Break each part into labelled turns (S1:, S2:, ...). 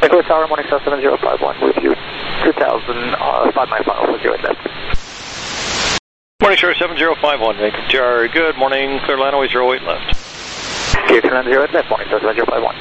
S1: Vancouver Tower, Morningstar 7051 with you, 2000, 5 mile final for 08 left.
S2: Morningstar 7051, Vancouver Tower, good morning, clear line, always 08 left.
S1: Okay, clear line 08 left, Morningstar 7051.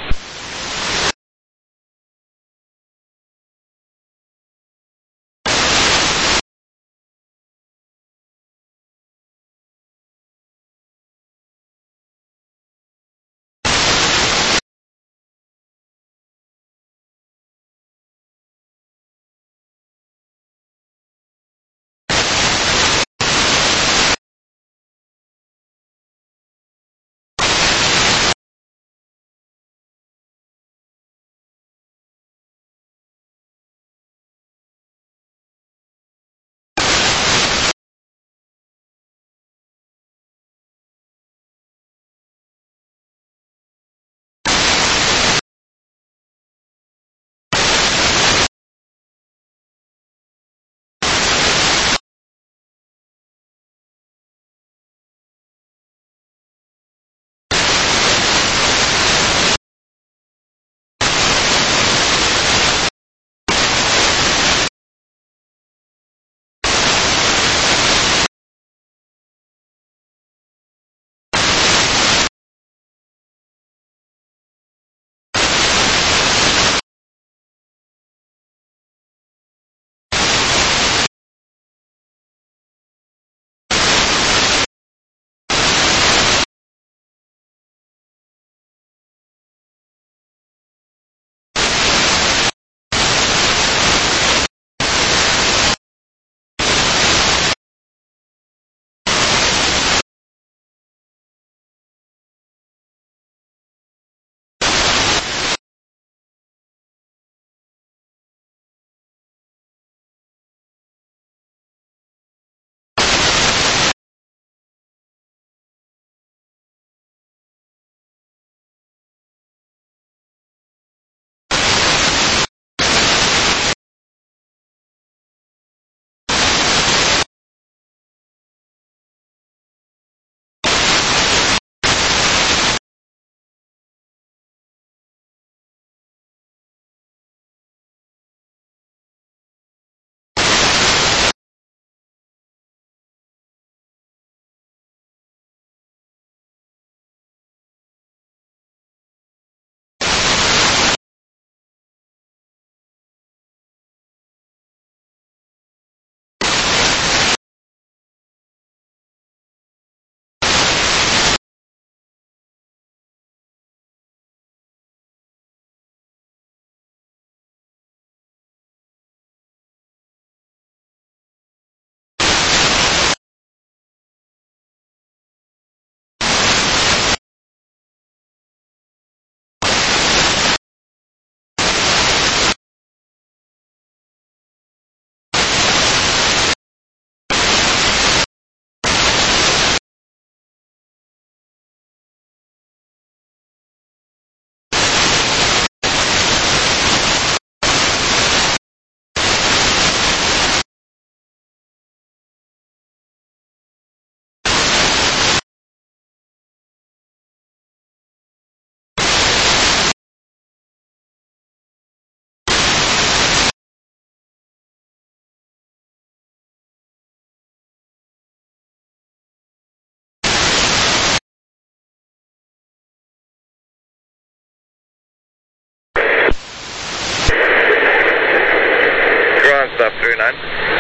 S3: Stop 39.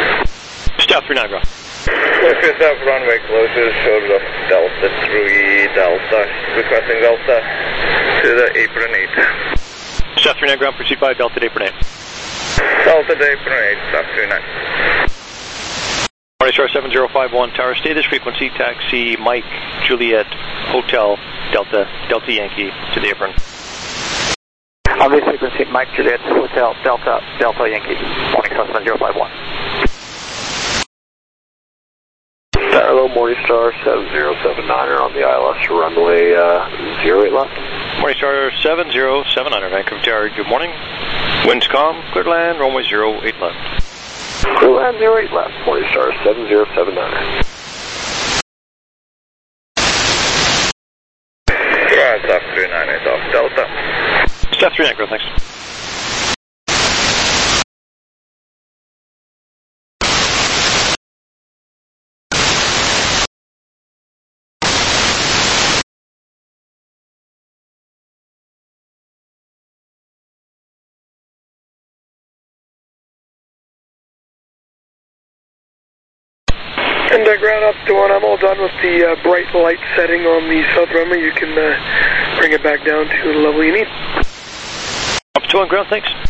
S2: Stop 39, bro.
S3: Fifth up, runway closes, shoulder up Delta 3, Delta, requesting Delta to the apron 8.
S2: Stop 39, ground, proceed by Delta to apron 8.
S3: Delta to apron 8, stop 39.
S2: Morningstar 7051, Tower, stay this frequency, taxi Mike, Juliet, Hotel, Delta, Delta Yankee to the apron.
S1: On this frequency, Mike, Juliet, Hotel, Delta, Delta Yankee, Morningstar 7051.
S4: Hello, Morningstar 7079 on the ILS runway 08 left.
S2: Morningstar 7079, Vancouver Tower, good morning. Winds calm, clear to land, runway 08 left.
S4: Clear land 08 left, Morningstar 7079.
S3: Stop 39 is off Delta.
S2: Stop 39, thanks.
S5: And ground up to one, I'm all done with the bright light setting on the south runway. You can bring it back down to the level you need.
S2: Up to one ground, thanks.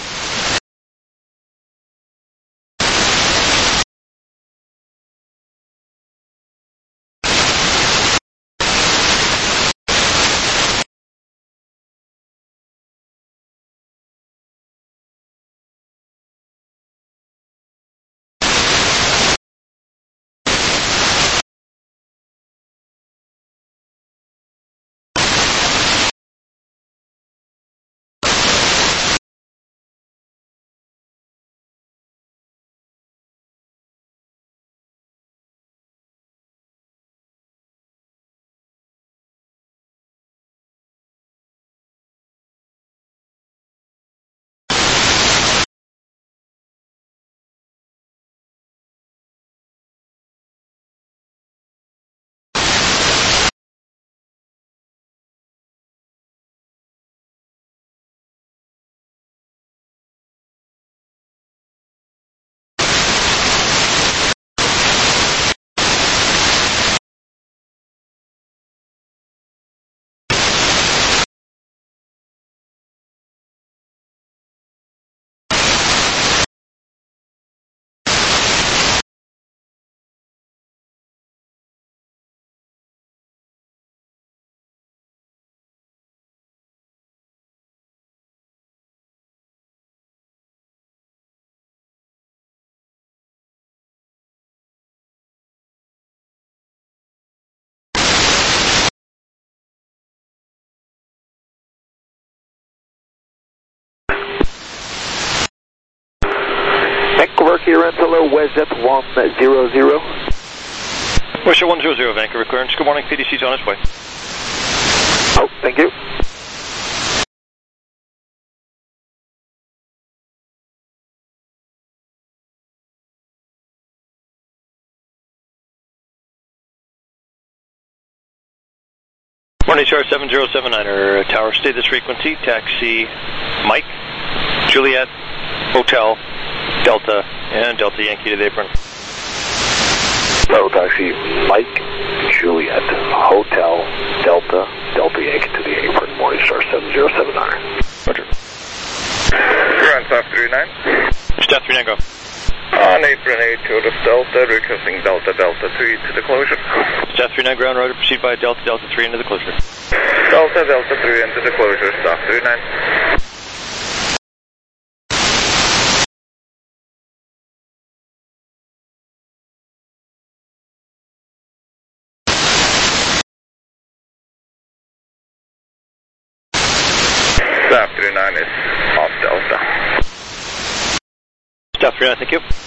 S4: Vancouver, Rensselaer, WestJet 100.
S2: WestJet 100, Vancouver clearance. Good morning, PDC's on its way.
S4: Oh, thank you.
S2: Morning, Char 7079er, tower status frequency, taxi Mike, Juliet, Hotel, Delta, and Delta Yankee to the apron.
S4: So, taxi Mike, Juliet, Hotel, Delta, Delta Yankee to the apron, Morningstar 7079.
S2: Roger.
S3: Ground staff 39.
S2: Staff 39, go.
S3: On apron 8, Total Delta, requesting Delta, Delta 3 to the closure.
S2: Staff 39, ground rotor, proceed by Delta, Delta 3 into the closure.
S3: Delta, Delta 3 into the closure, staff 39. Staff 39 is off Delta.
S2: Staff 39, thank you.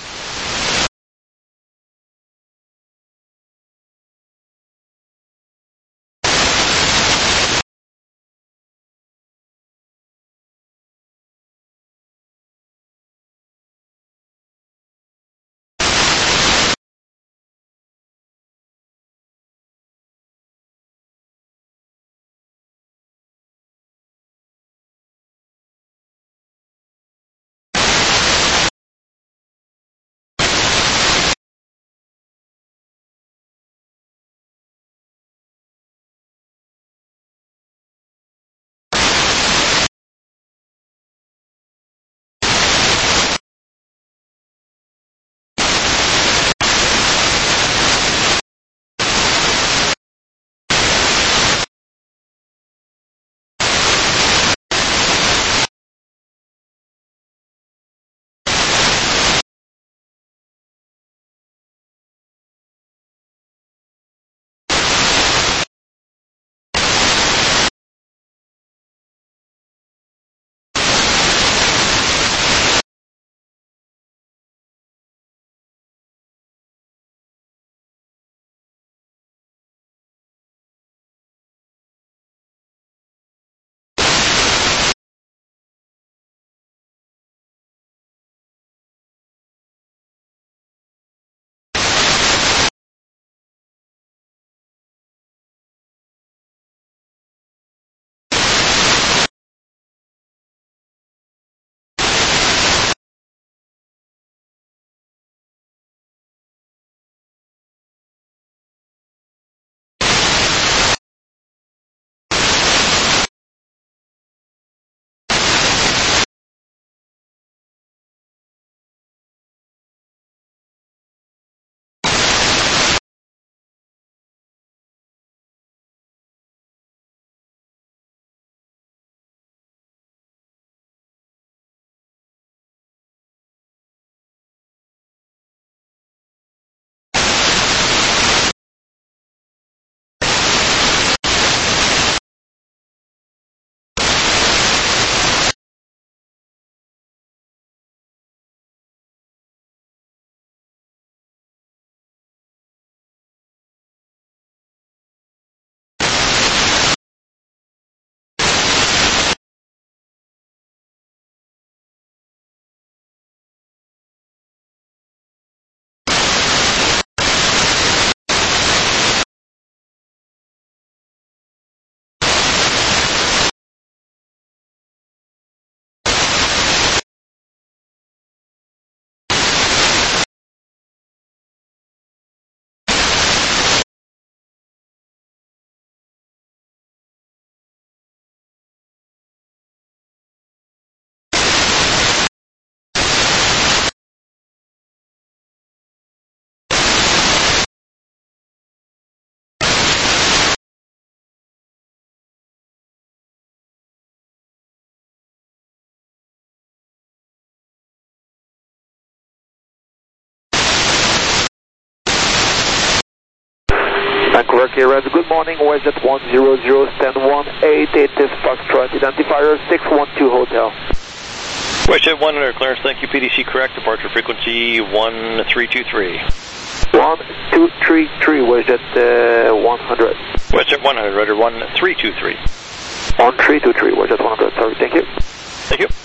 S4: Vancouver Clear, good morning, WestJet 100, stand 188 is Foxtrot, identifier 612 Hotel.
S2: WestJet 100 clearance, thank you, PDC correct, departure frequency 1323.
S4: 1233, WestJet 100.
S2: WestJet 100, roger 1323.
S4: 1323, WestJet 100, sorry, thank you.
S2: Thank you.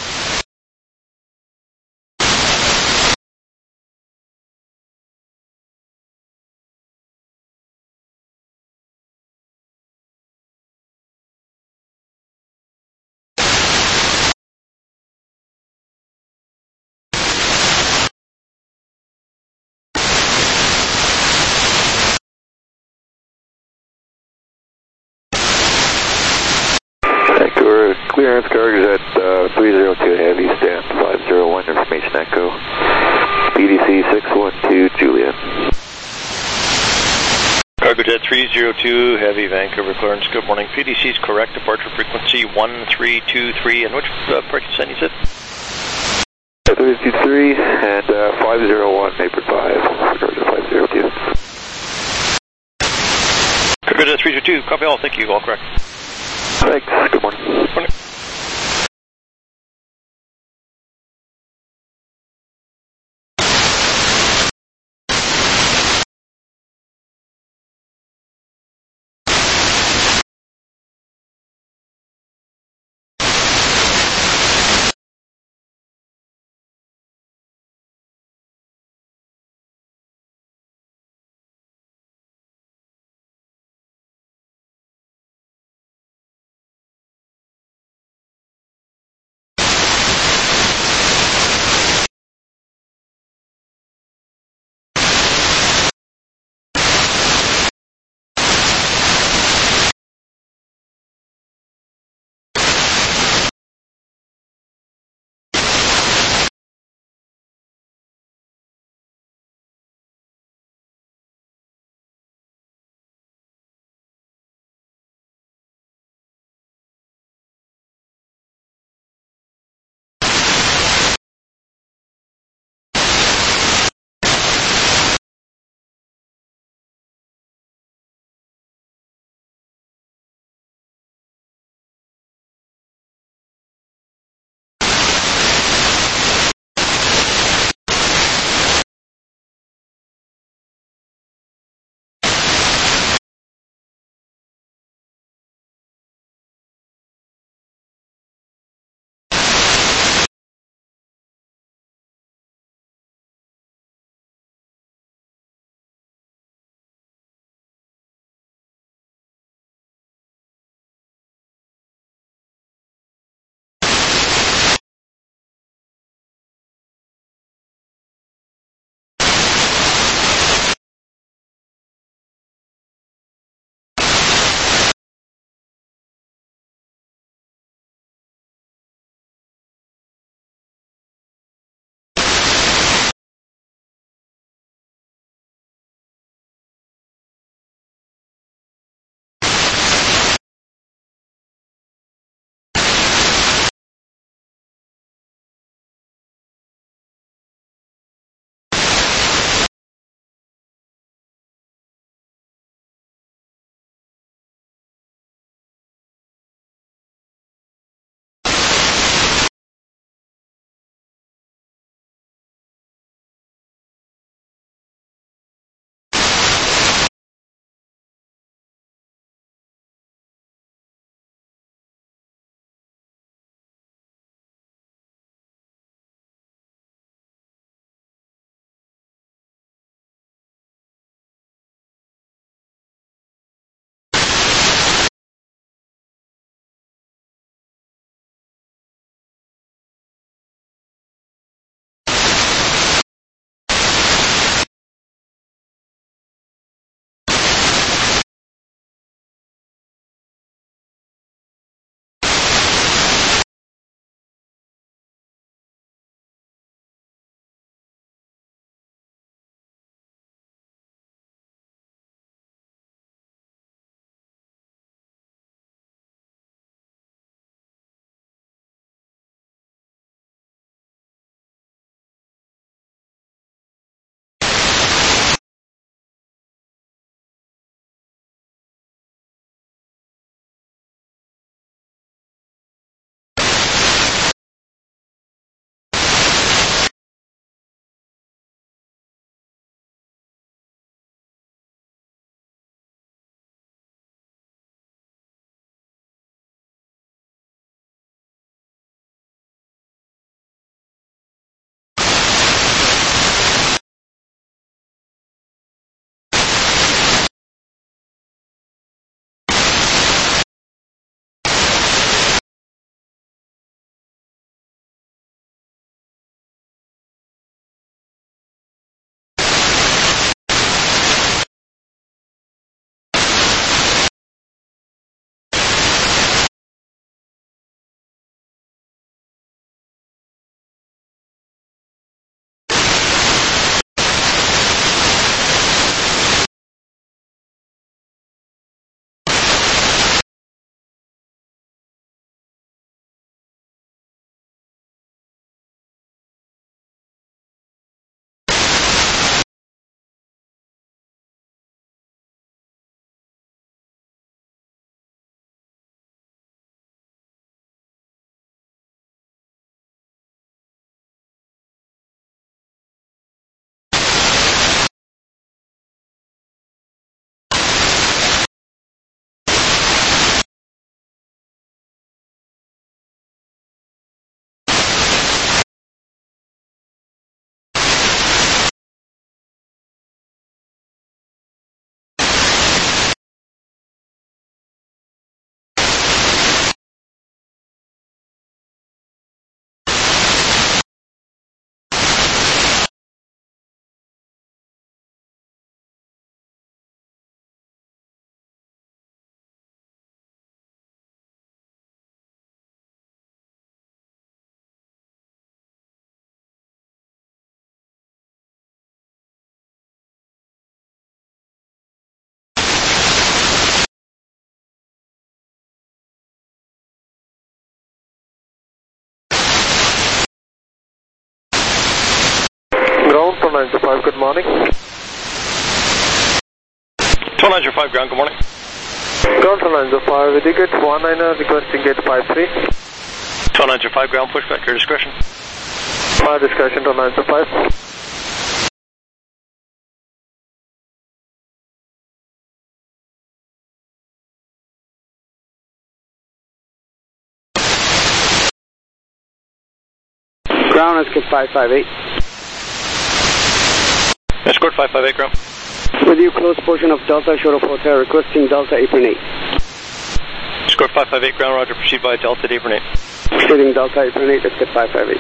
S4: Vancouver clearance, cargo at 302 Heavy, stand 501, information echo. PDC 612 Juliet.
S2: Cargojet 302 Heavy, Vancouver clearance, good morning. PDC is correct, departure frequency 1323, and which percent you said?
S4: 323 and 501, Maple 5, Cargojet 502.
S2: Cargojet 302, copy all, thank you, all correct.
S4: Thanks, good morning.
S2: Good morning.
S6: Ground 2905, good morning.
S2: 2905 ground, good morning.
S6: Ground 2905, with gate 19er requesting gate 53.
S2: 2905 ground, pushback, your discretion.
S6: My discretion 2905.
S7: Ground, Escort 558.
S2: Escort 558 ground.
S7: With you, close portion of Delta, short of Hotel, requesting Delta apron 8.
S2: Escort 558 ground, roger, proceed by Delta apron 8.
S7: Proceeding Delta apron 8, Escort 558.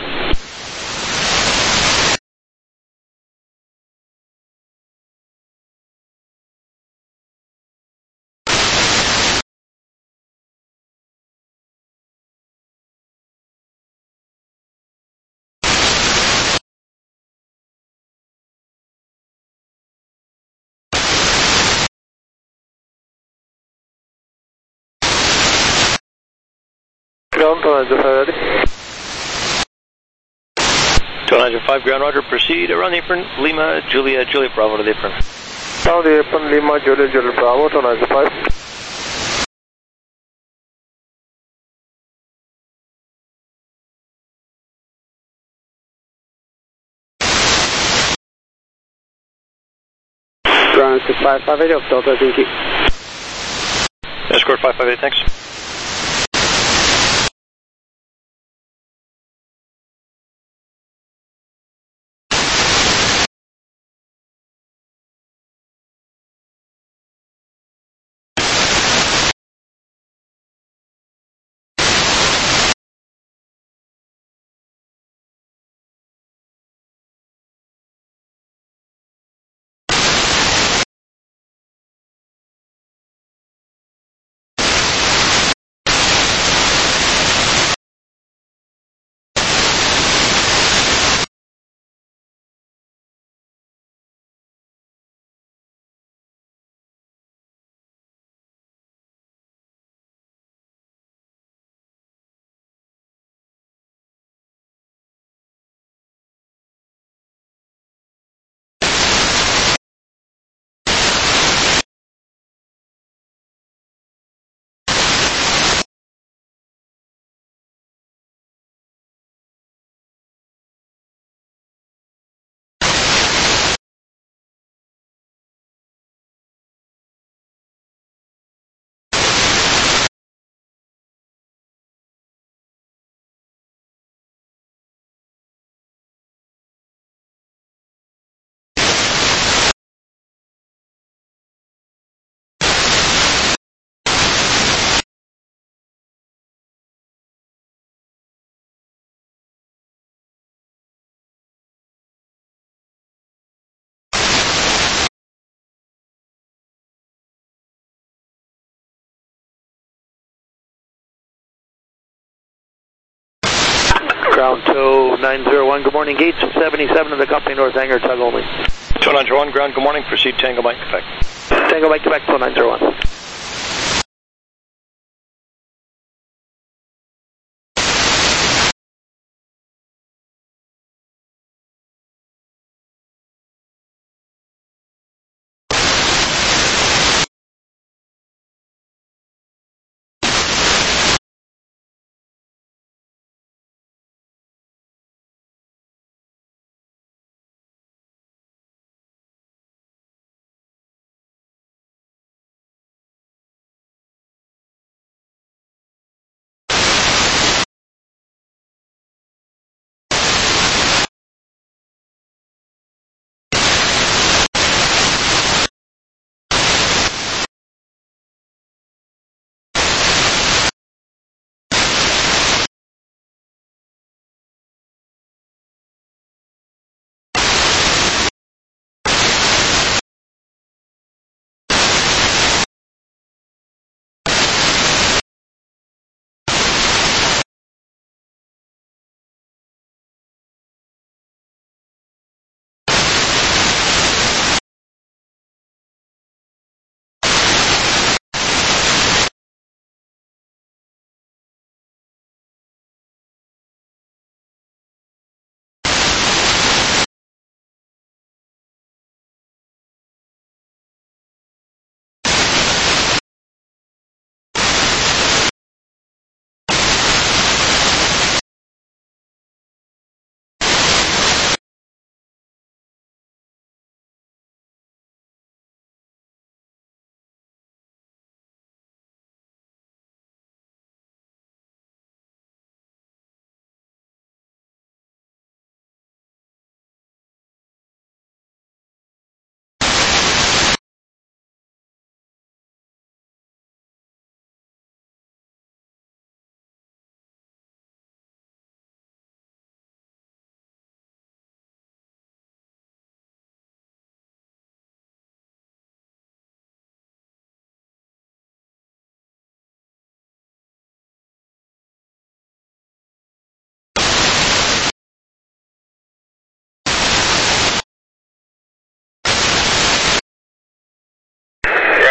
S6: Ground 2905 ready.
S2: 2905 ground, roger, proceed around the apron, Lima, Juliet, Juliet Bravo to the apron.
S6: Now the apron Lima, Juliet, Juliet Bravo 2905.
S7: Ground, Escort 558 of Delta, thank you.
S2: Escort 558, thanks.
S6: Ground 2901, good morning. Gates 77 of the company North Hangar, tug only.
S2: 2901 ground, good morning, proceed Tango Mike, Quebec.
S6: Tango Mike, Quebec 2901.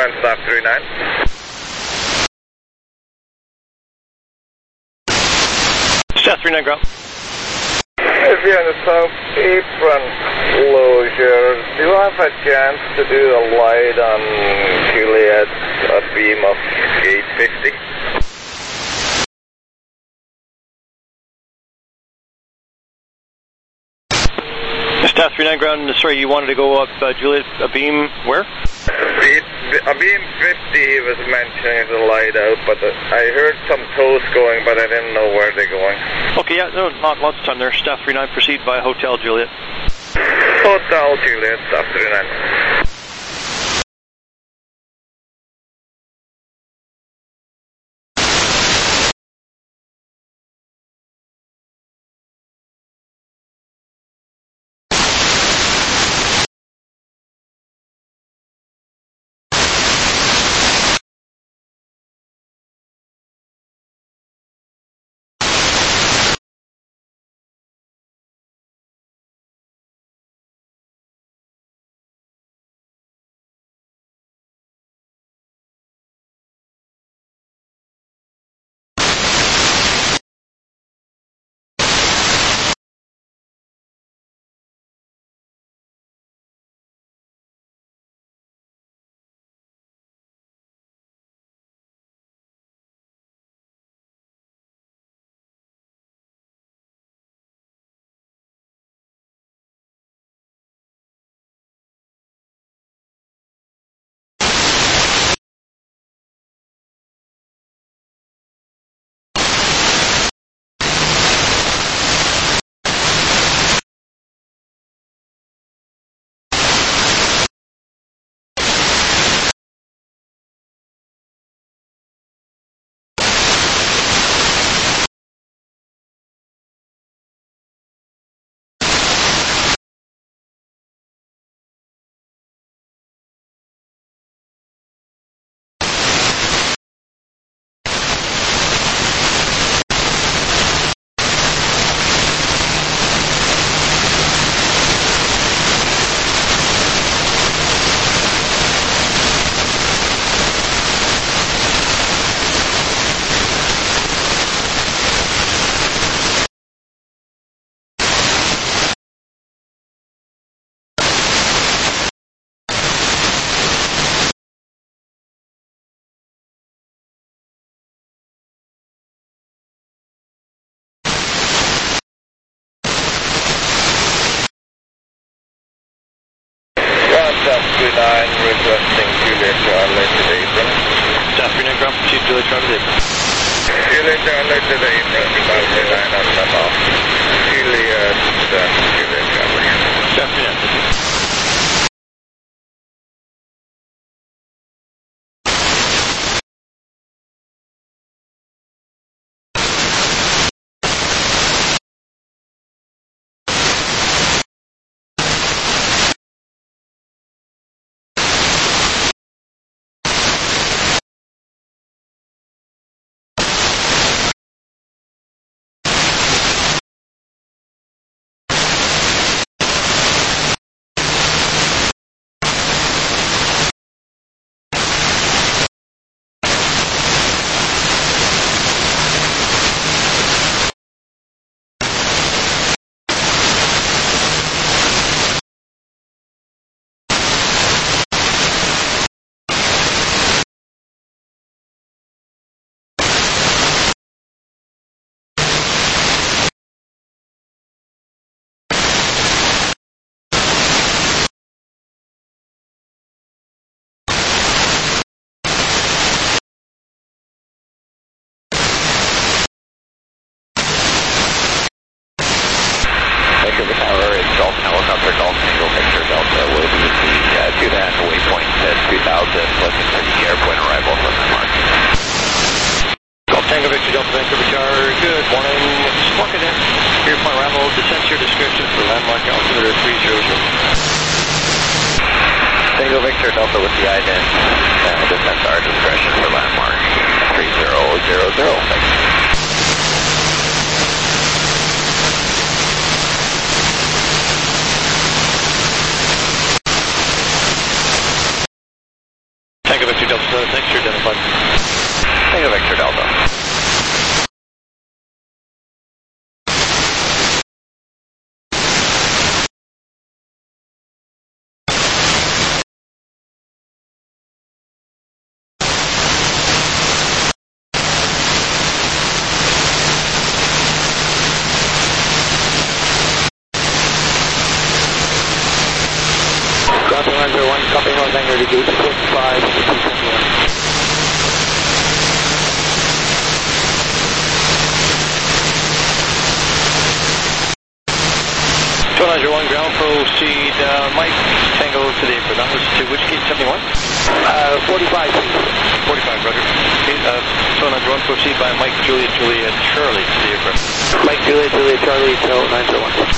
S3: ground staff 39.
S2: Staff 39 ground.
S3: If you're in the south apron closure, do you have a chance to do a light on Juliet, a beam of gate 50?
S2: Staff 39 ground, sorry, you wanted to go up Juliet, a beam where?
S3: A beam 50 was mentioning the light out, but I heard some tows going, but I didn't know where they're going.
S2: Okay, yeah, no, not lots of time there. Staff 39, proceed via Hotel Juliet.
S3: Hotel Juliet, Staff 39. Requesting Juliet Charlie to the apron.
S2: Staff 39 ground, proceed Juliet Charlie to the apron.
S3: Juliet Charlie to the apron, Staff 39 on the off. Juliet Charlie.
S2: Staff 39, proceed.
S8: Tango Victor Delta with the ident. Descent our discretion for landmark 3000. Thanks.
S2: Tango Victor
S6: Ground 901, copy North Hangar to gate 55,
S2: 2901 ground, proceed Mike, Tango to the apron. That was to which gate 71?
S6: 45, please.
S2: 45, Roger. Okay, 2901, proceed by Mike, Juliet, Charlie to the apron.
S6: Mike, Juliet, Charlie, to 901.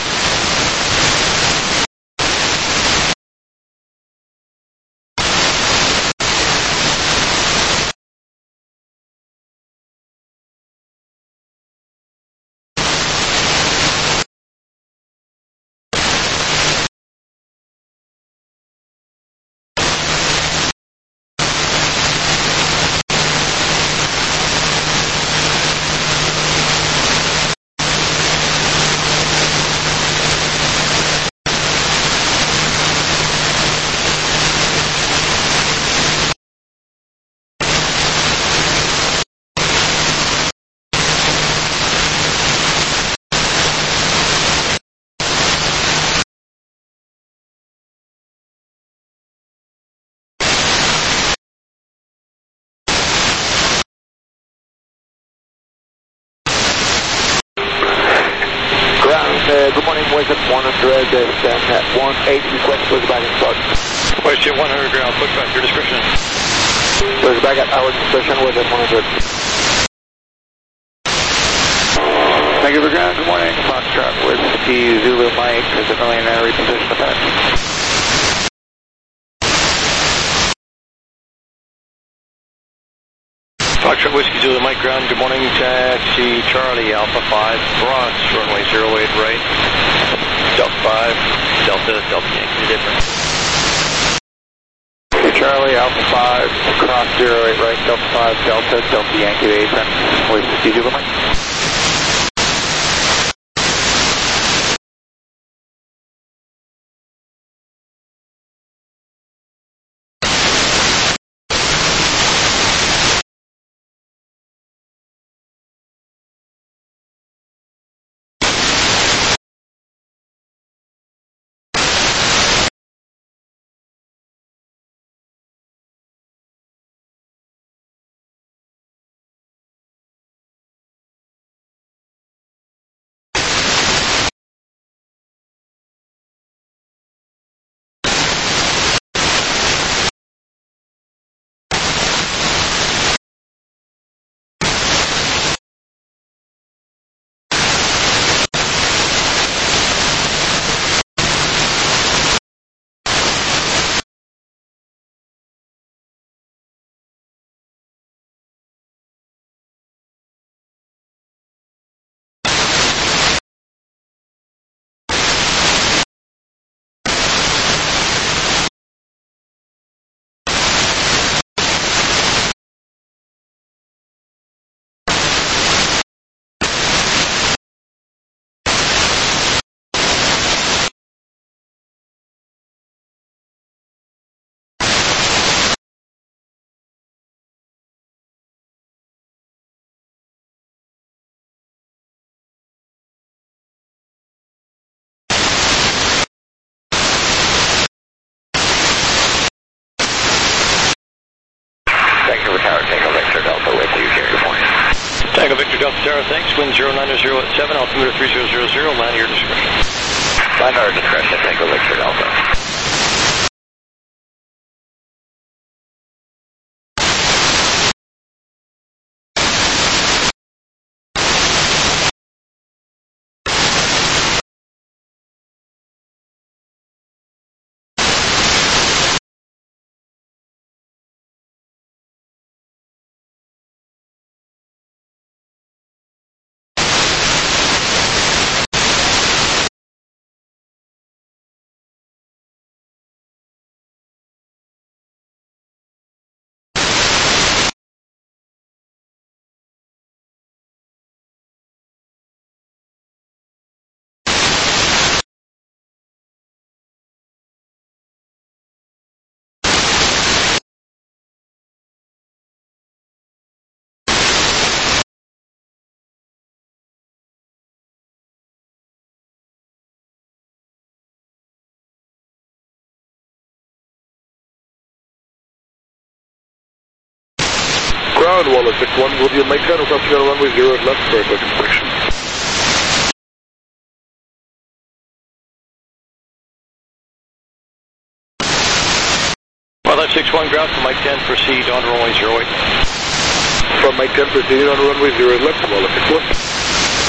S6: Good morning, West at 100, stand at 18, request push back and start.
S2: West at 100 ground, push back, your discretion.
S6: Push back at our discretion, West at 100. Thank you for ground, good morning, Foxtrot, Whiskey, Zulu, Mike, is it really in a reposition of that?
S2: Foxtrot, Whiskey, Zulu, Mike, ground, good morning, taxi, Charlie, Alpha 5, cross, runway 08 right, Delta 5, Delta Yankee, different.
S6: Charlie, Alpha 5, cross 08 right, Delta 5, Delta Yankee, apron, Whiskey, Zulu, Mike.
S2: Tango Victor Delta Tower, thanks. Wind 090 at 7, altimeter 3000, land your discretion.
S8: Land our discretion, Tango Victor Delta.
S5: ground, Wallace 6-1, will you make that requesting on runway 0 left for a quick inspection?
S2: Wildlife 6-1 ground from Mike 10, proceed on runway 08.
S5: From Mike 10, proceeding on runway 0 left, Wallace 6-1.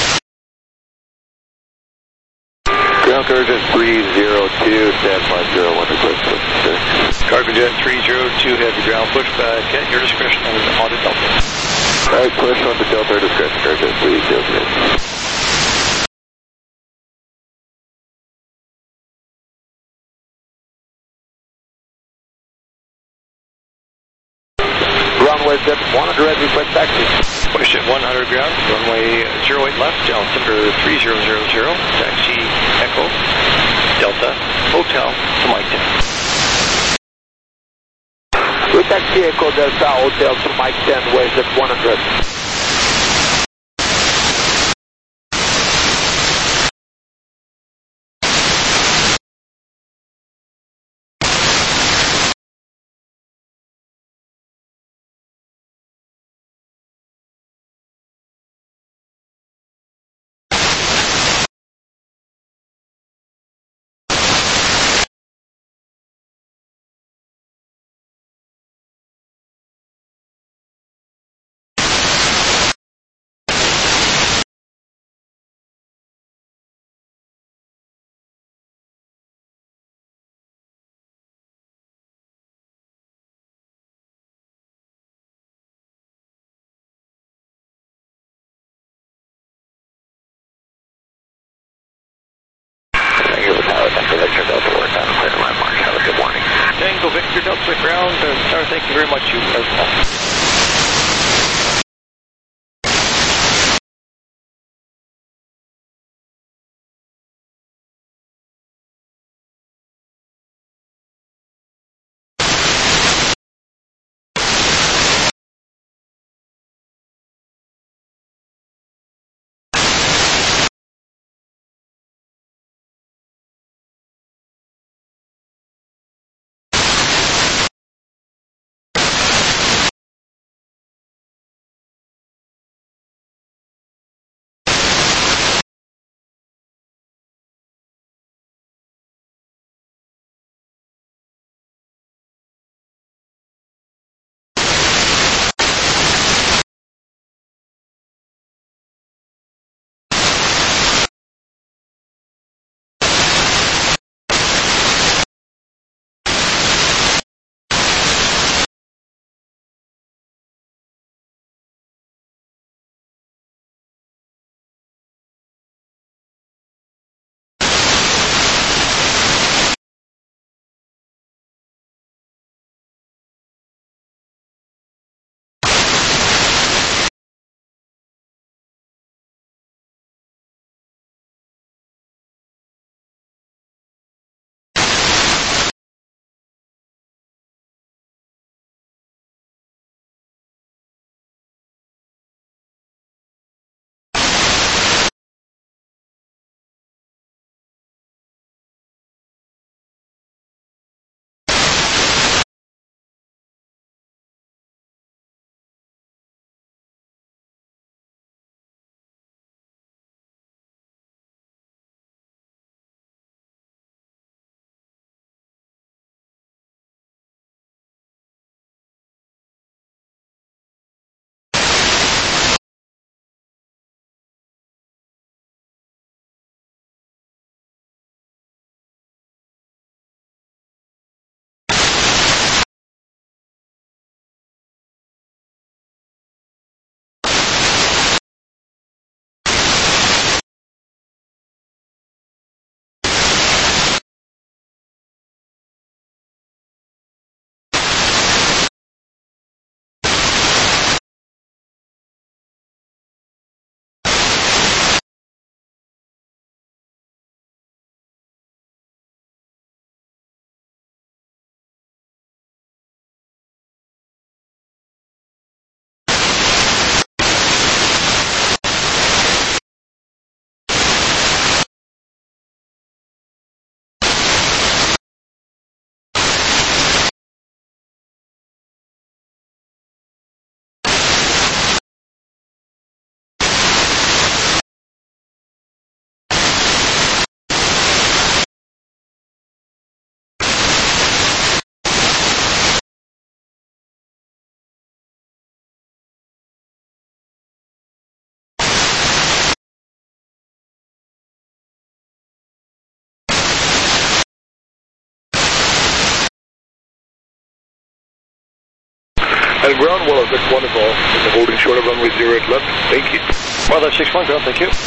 S4: Ground Cargo 302, stand 501, request push, sir.
S2: Cargo Jet 302, heavy ground pushback at your discretion on the Delta.
S4: Alright, push on the Delta, our discretion, Cargo Jet 302.
S6: Runway Zip 100, request taxi.
S2: Push at 100 ground, runway 08 left, altimeter 3000, taxi Echo, Delta, Hotel to Mike 10.
S6: We taxi Echo Delta Hotel to Mike 10, where Zip 100.
S2: Tango Victor Delta ground, and thank you very much, you as well.
S3: And ground Wildlife 6-1 is all. Holding short of runway 08 left. Thank you.
S2: Wildlife 6-1, ground, thank you.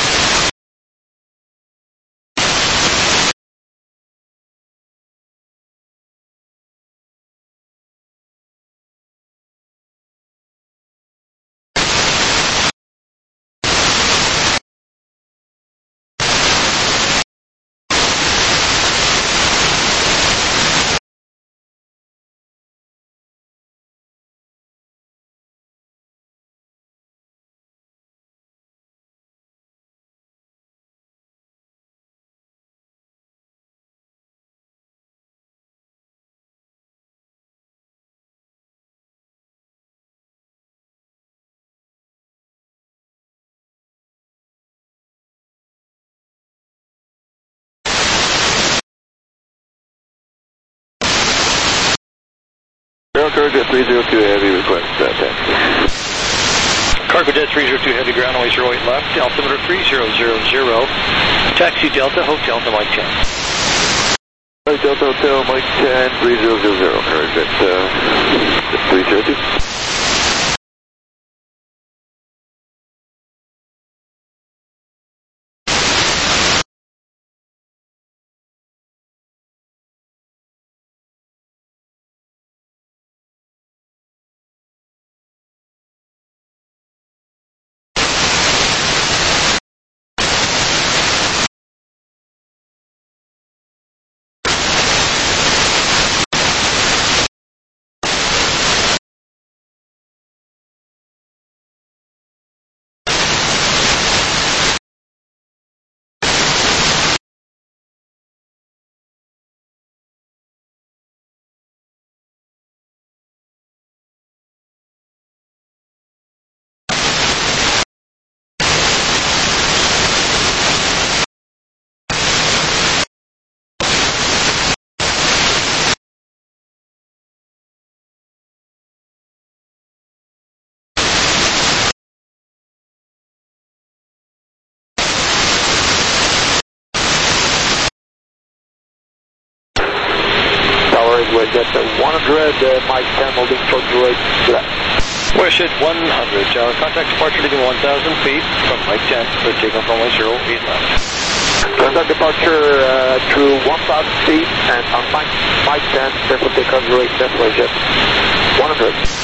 S4: Cargo Jet 302 Heavy, request taxi.
S2: Cargo Jet 302 Heavy, ground runway 08 left, altimeter 3000, taxi Delta, Hotel to Mike 10.
S4: Delta Hotel, Mike 10, 3000, Cargo Jet 302.
S3: With Jet 100, Mike 10 holding short right left.
S2: Westjet 100, tower contact departure leaving 1,000 feet from Mike 10 for takeoff runway 08 left.
S3: Contact departure through 1,000 feet and on Mike 10, therefore takeoff 08 left, Jet 100.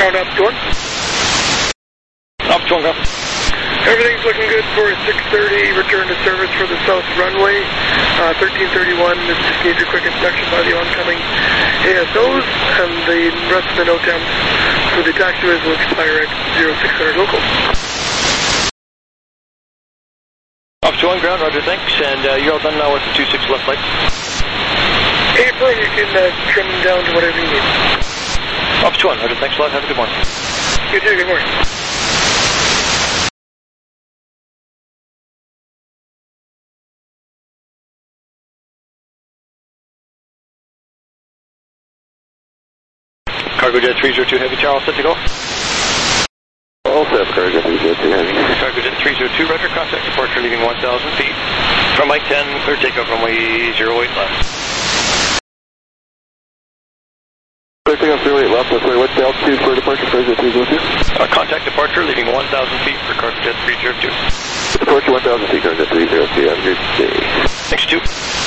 S5: Ground up to 1.
S2: Up to 1, ground.
S5: Everything's looking good for a 6:30 return to service for the south runway. 1331, this just needs a quick inspection by the oncoming ASOs, and the rest of the NOTAMs for the taxiways will expire at 0600 local.
S2: Up to 1, ground, roger, thanks. And you're all done now with the 26 left light.
S5: April, you can trim them down to whatever you need.
S2: Up to 1, roger, thanks a lot. Have a good morning.
S5: You too, good morning.
S2: Cargo Jet 302 Heavy Tower, all set to go.
S4: All set, Cargo Jet 302 Heavy.
S2: Cargo Jet 302, roger, contact departure leaving 1,000 feet. From Mike 10, clear takeoff runway 08 left.
S4: Clear takeoff 08 left, sorry, what's the altitude for departure, Cargo Jet 302?
S2: Contact departure leaving 1,000 feet for Cargo Jet 302.
S4: Departure 1,000 feet, Cargo Jet 302, have a good day.
S2: Thanks, 2.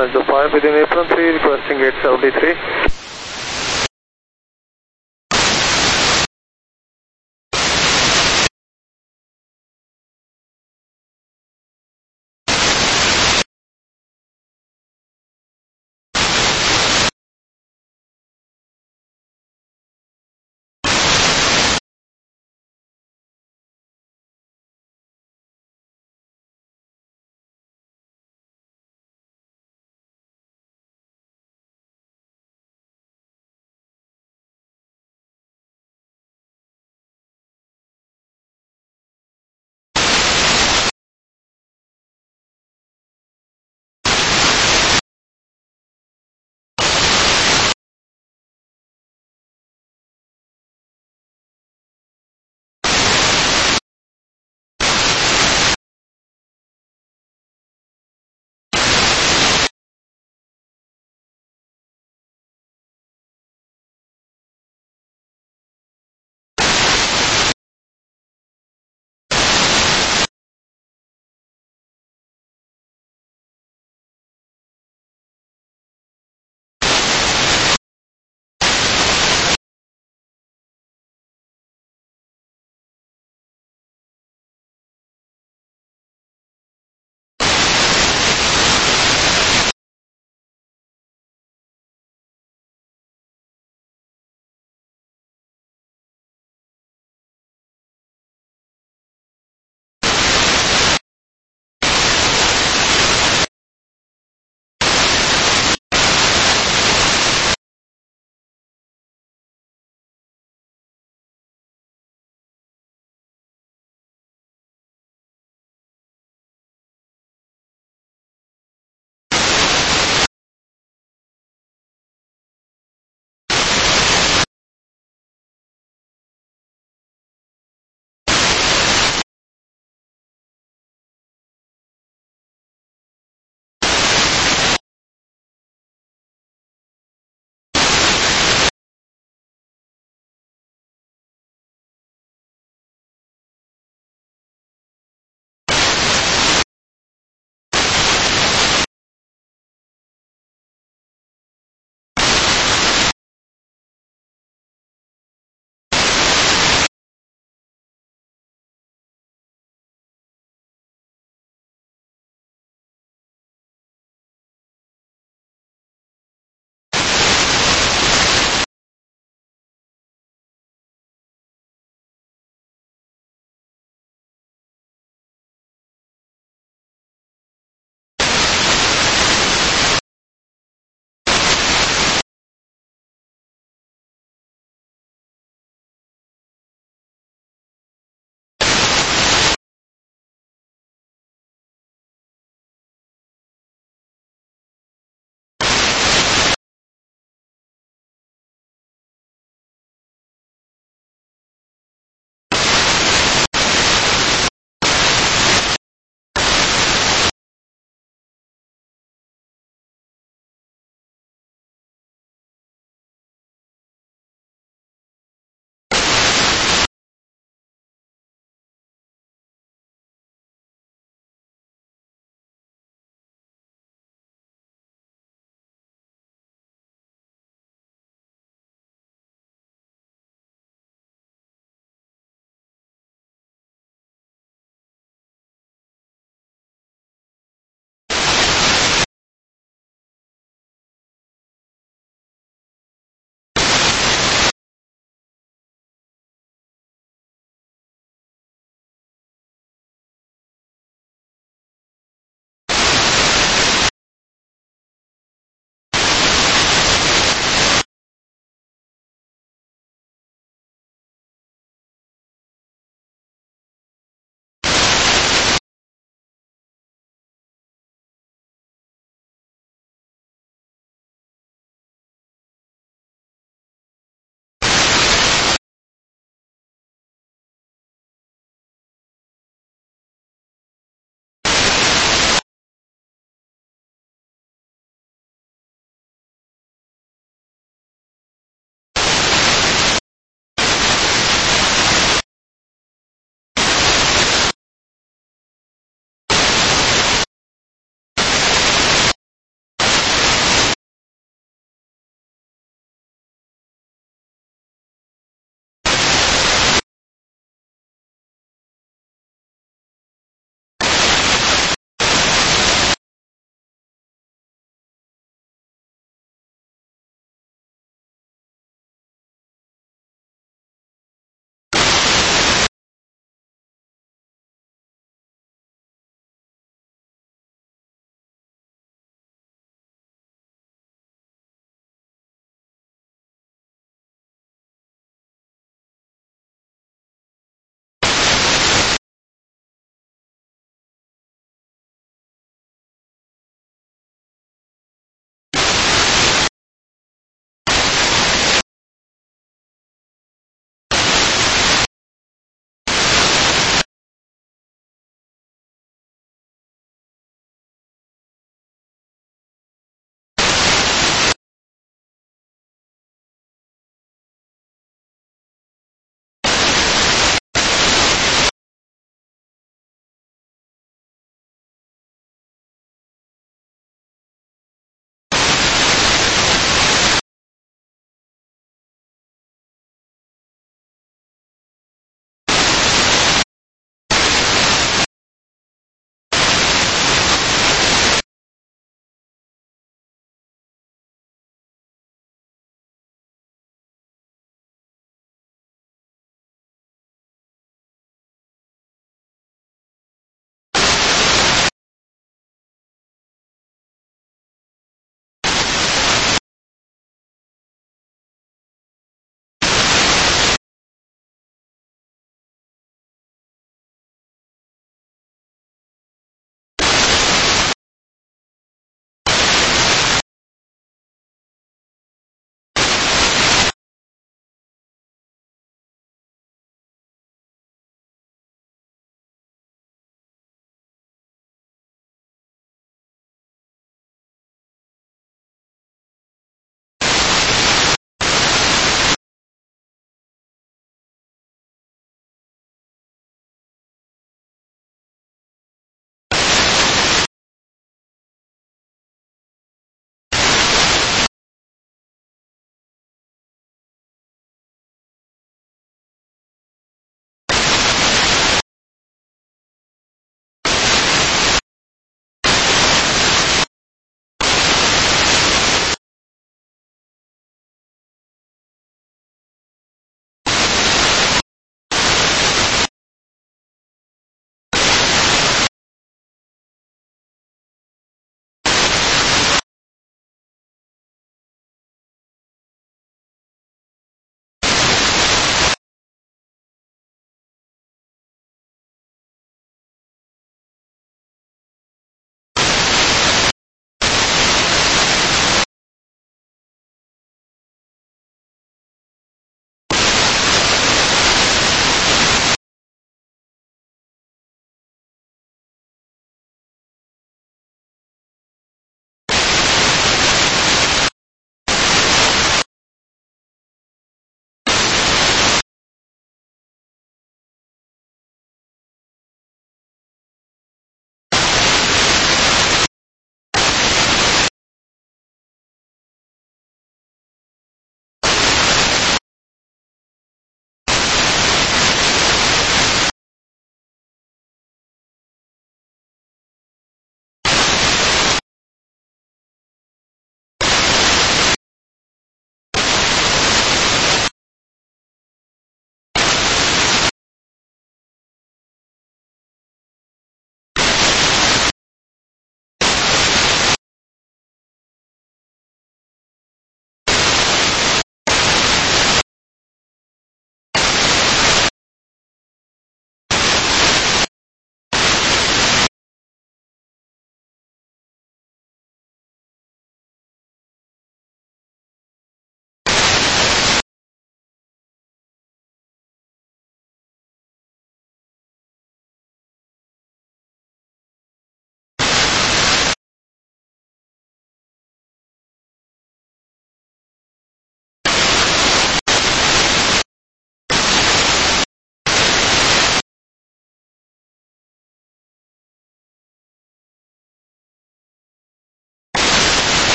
S3: 505 within apron 3, requesting gate 73.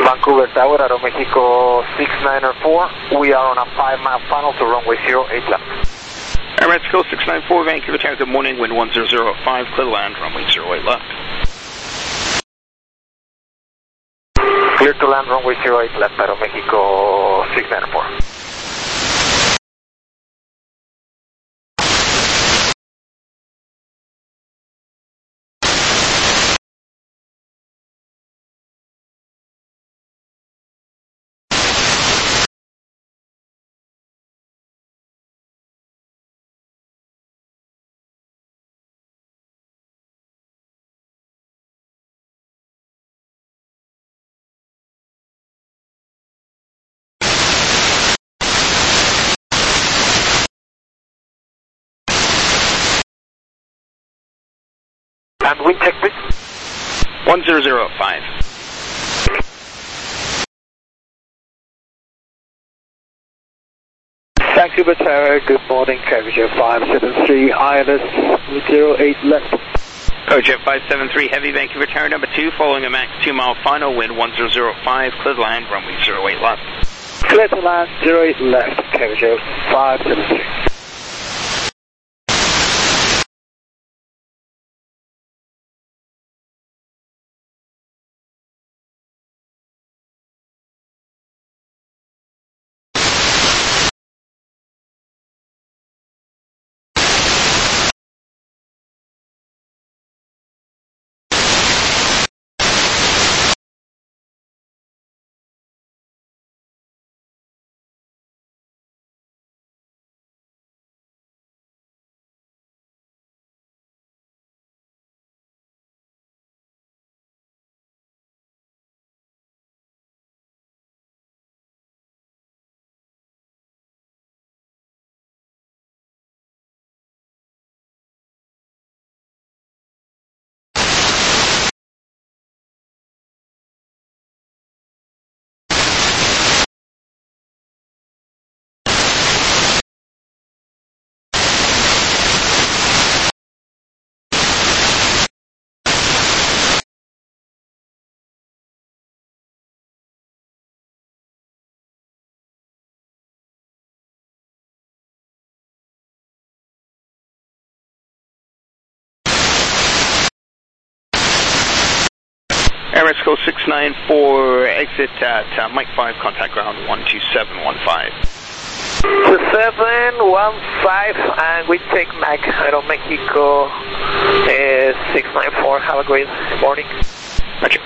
S1: Vancouver Tower, Aeromexico 6904. We are on a 5-mile final to runway 08 left.
S9: Aeromexico 694, Vancouver Tower, good morning, wind 1005, clear to land, runway 08 left.
S1: Clear to land, runway 08 left, Aeromexico 694. And wind check, please.
S9: 1005.
S7: Vancouver Tower, good morning, Coverjet 573, ILS 08 left.
S9: Coverjet 573, heavy Vancouver Tower number 2, following a max 2-mile final, wind 1005, clear to land, runway 08 left.
S7: Clear to land, 08 left, Coverjet 573.
S9: Aeromexico 694, exit at Mike 5, contact ground 12715.
S1: 2715, and we take Mike Aeromexico 694. Have a great morning.
S9: Roger.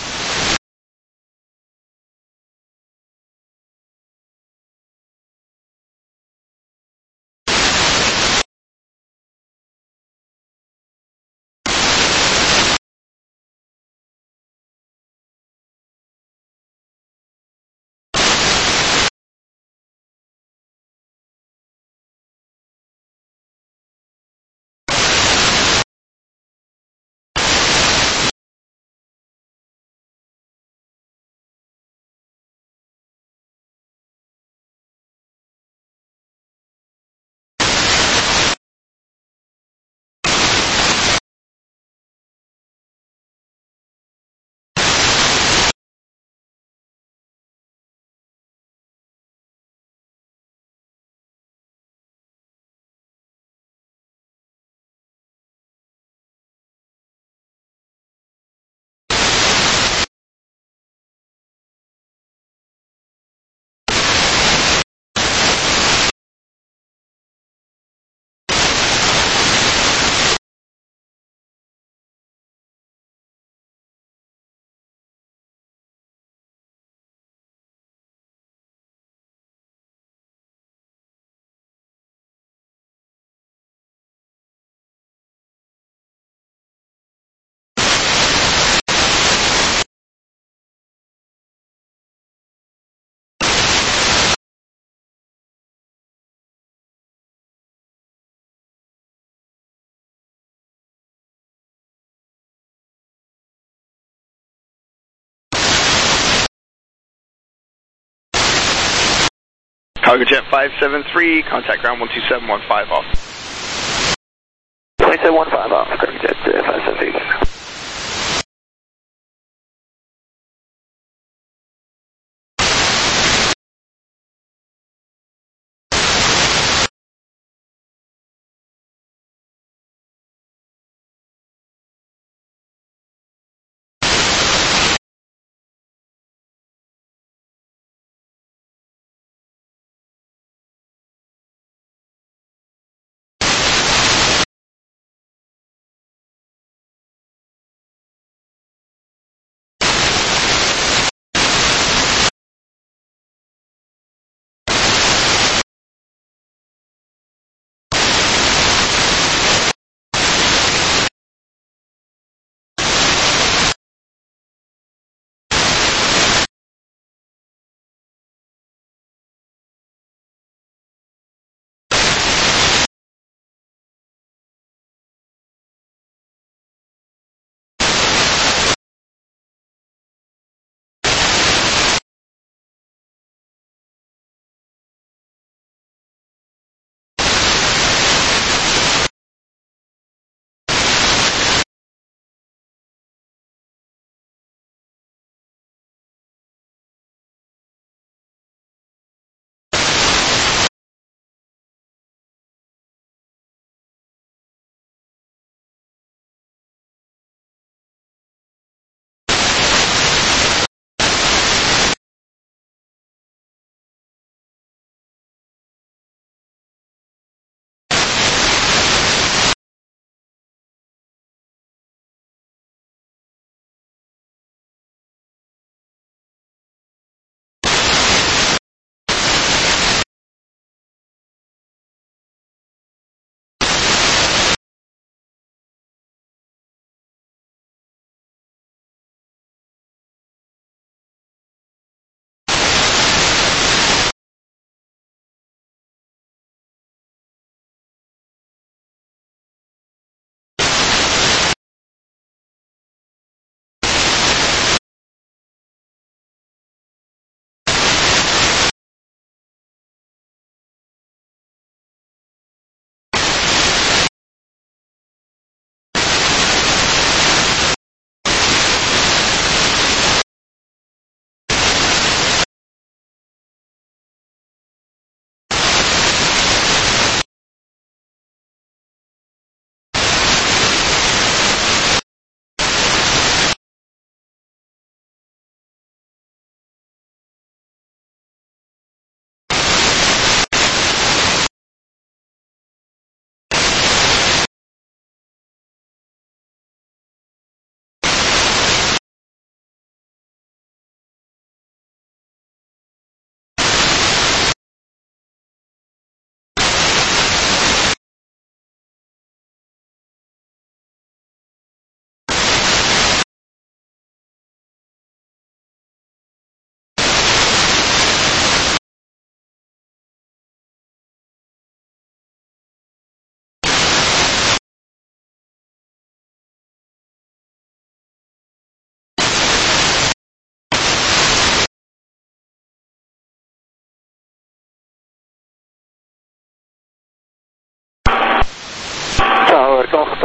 S9: Cargojet 573, contact ground 12715 off.
S1: 2715 off, Cargojet 573.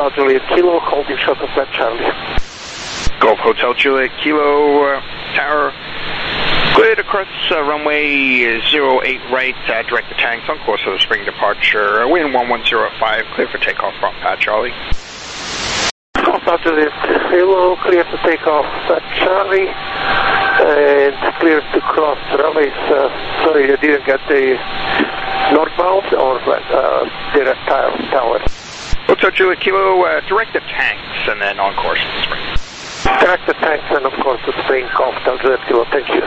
S7: Hotel Juliet Kilo, holding shuttle flat Charlie.
S9: Golf Hotel Juliet Kilo Tower. Cleared across runway 08 right, direct the tanks on course for the spring departure. Wind 1105, clear for takeoff from Pat Charlie.
S7: Hotel Juliet Kilo, clear to takeoff Pat Charlie. And clear to cross runways. Sorry, I didn't get the northbound or direct tower.
S9: Hotel Juliet Kilo, direct the tanks and then on course for the spring.
S7: Direct the tanks and of course the spring Golf Hotel Juliet Kilo, thank you.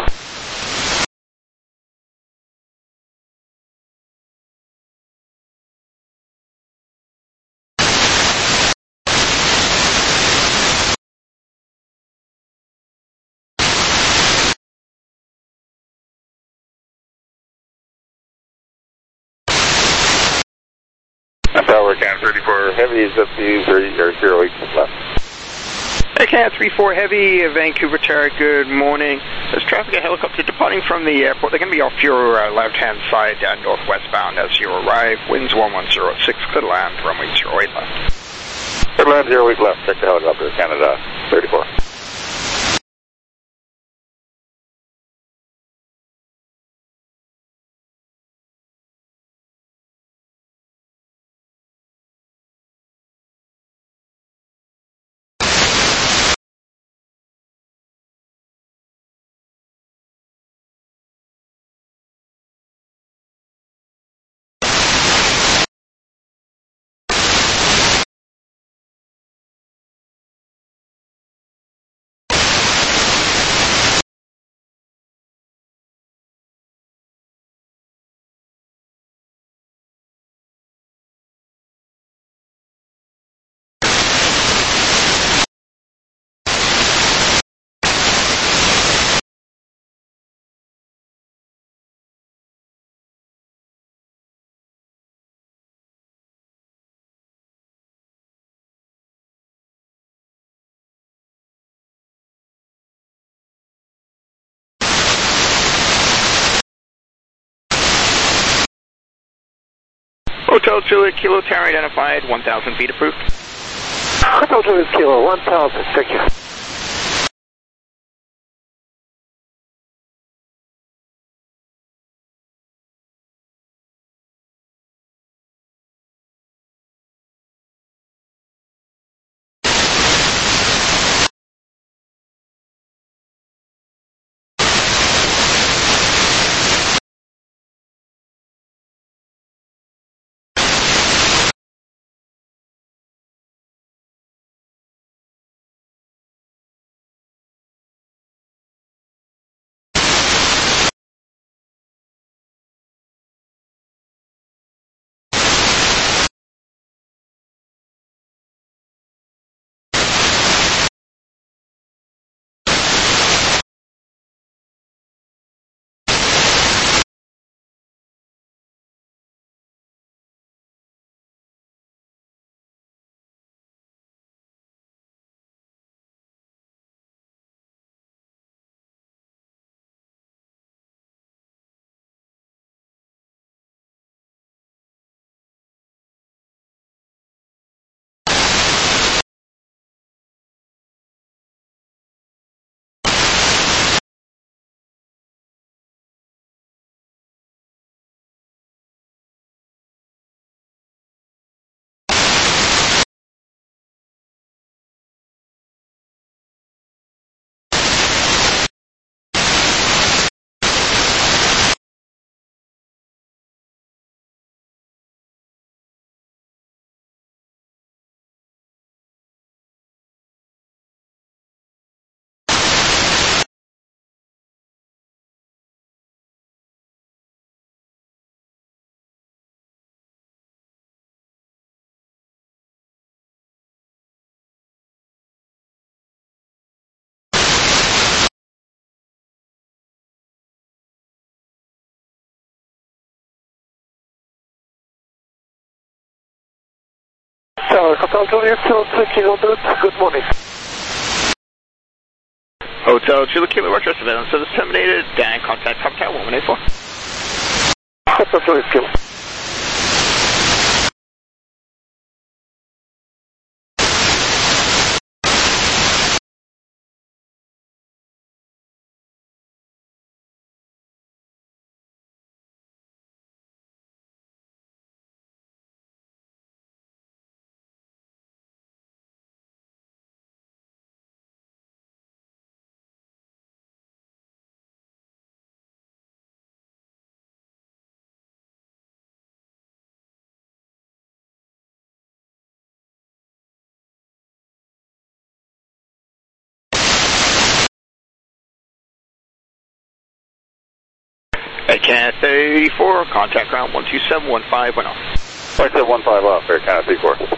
S3: Tower Can 34 Heavy is up to 08 left.
S9: Can 34 Heavy, Vancouver Tower, good morning. There's traffic, a helicopter departing from the airport. They're going to be off your left-hand side, northwestbound as you arrive. Winds 1106, clear to land, runway 08 left.
S3: Clear to land 08 left, check the helicopter, Canada 34.
S9: Hotel Juliet Kilo Tower identified, 1,000 feet approved.
S7: Hotel Juliet Kilo, 1,000, thank you. Tower, Hotel Juliet Kilo, 3 good morning.
S9: Hotel Juliet Kilo, Roger, surveillance service terminated, and contact Top Tower 1184.
S7: Hotel Juliet Kilo.
S9: Can 34, contact ground 12715 off.
S6: 12715 off, Air Canada 34.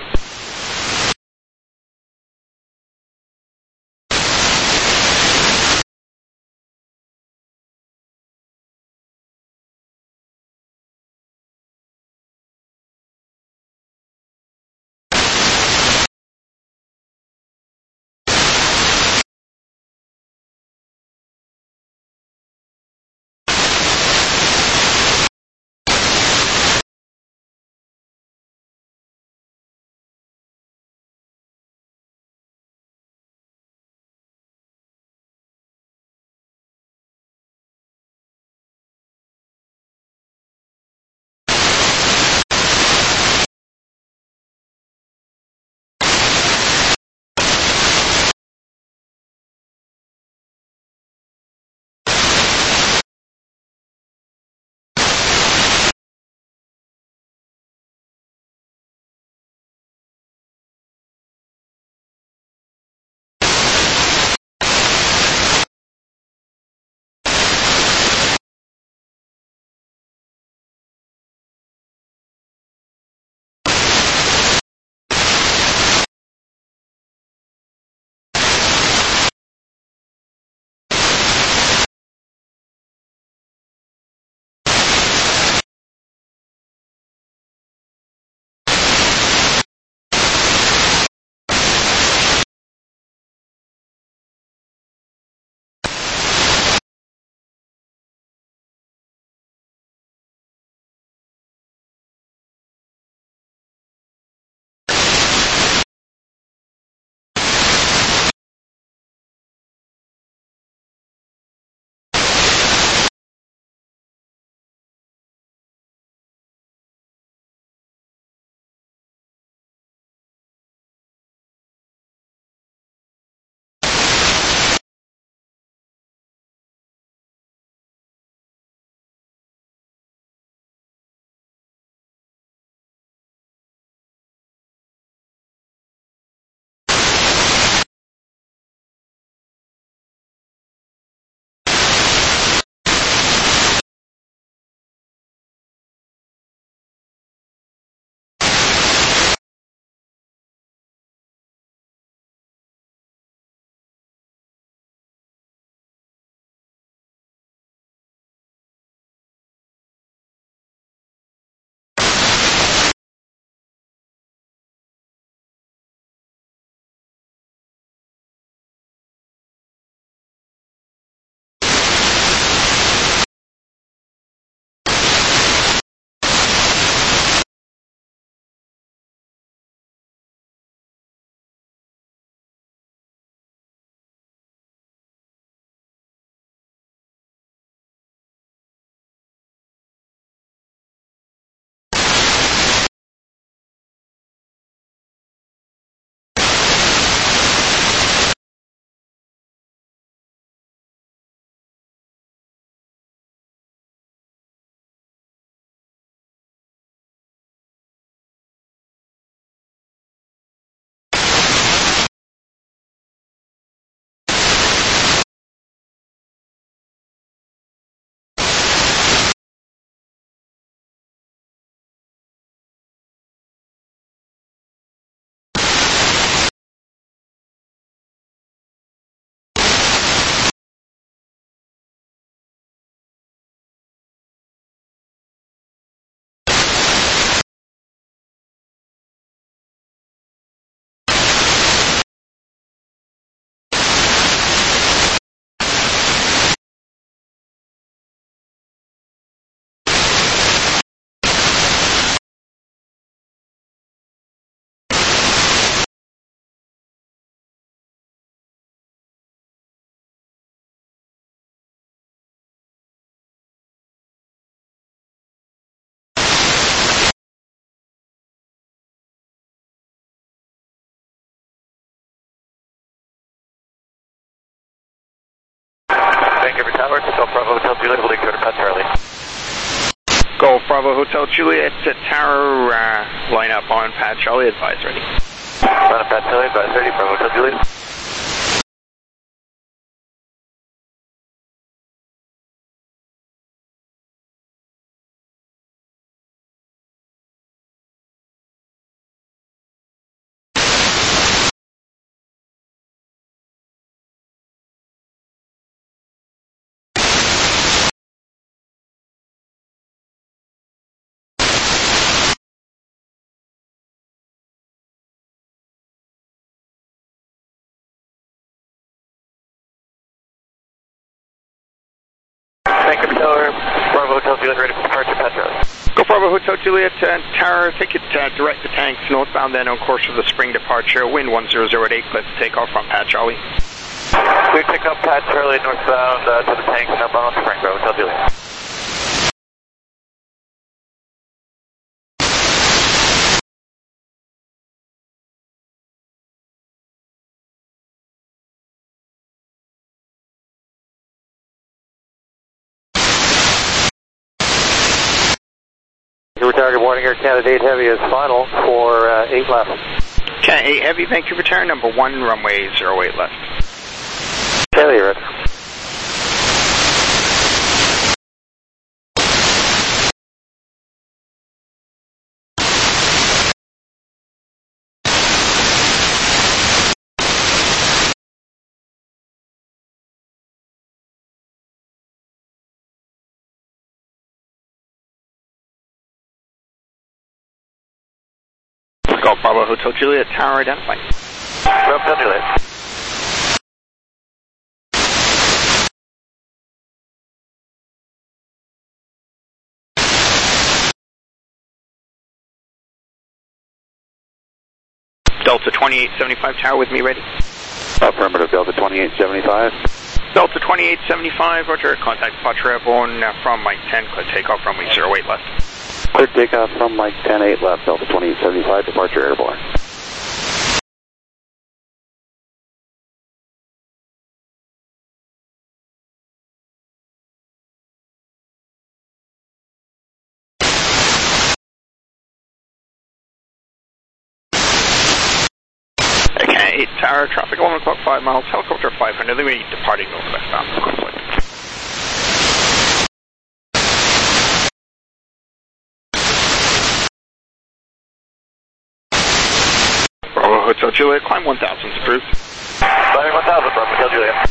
S8: Every tower, Golf Bravo Hotel Juliet, holding clear to Pat Charlie.
S9: Golf Bravo Hotel Juliet to tower, line up on Pat Charlie, advise ready.
S8: Line up Pat Charlie, advise ready, Bravo Hotel Juliet.
S9: Hotel Juliet Tower, take it direct to tanks northbound, then on course for the spring departure. Wind 1008, clear to take off from Pat Charlie.
S8: Clear to take off Pat Charlie northbound to the tanks, northbound on Spring, Hotel Juliet.
S6: Tower, good morning. Air Canada 8 Heavy is final for 8 left.
S9: Canada 8 Heavy, Vancouver Tower, number 1, runway 08 left.
S6: Canada, you're ready.
S9: Golf Bravo Hotel Juliet Tower identified.
S8: Hotel Juliet.
S9: Delta 2875 Tower with me ready.
S4: Affirmative, Delta 2875.
S9: Delta 2875, roger, contact departure airborne from Mike 10, clear takeoff runway 08 left.
S4: Clear takeoff from Mike 10-8 left, Delta 2875, departure airborne.
S9: Okay, 8 Tower, traffic 11 o'clock, 5 miles, helicopter 500, then we departing northwestbound. Bravo Hotel Juliet, climb 1000 is approved.
S8: Climbing 1000, Bravo Hotel Juliet.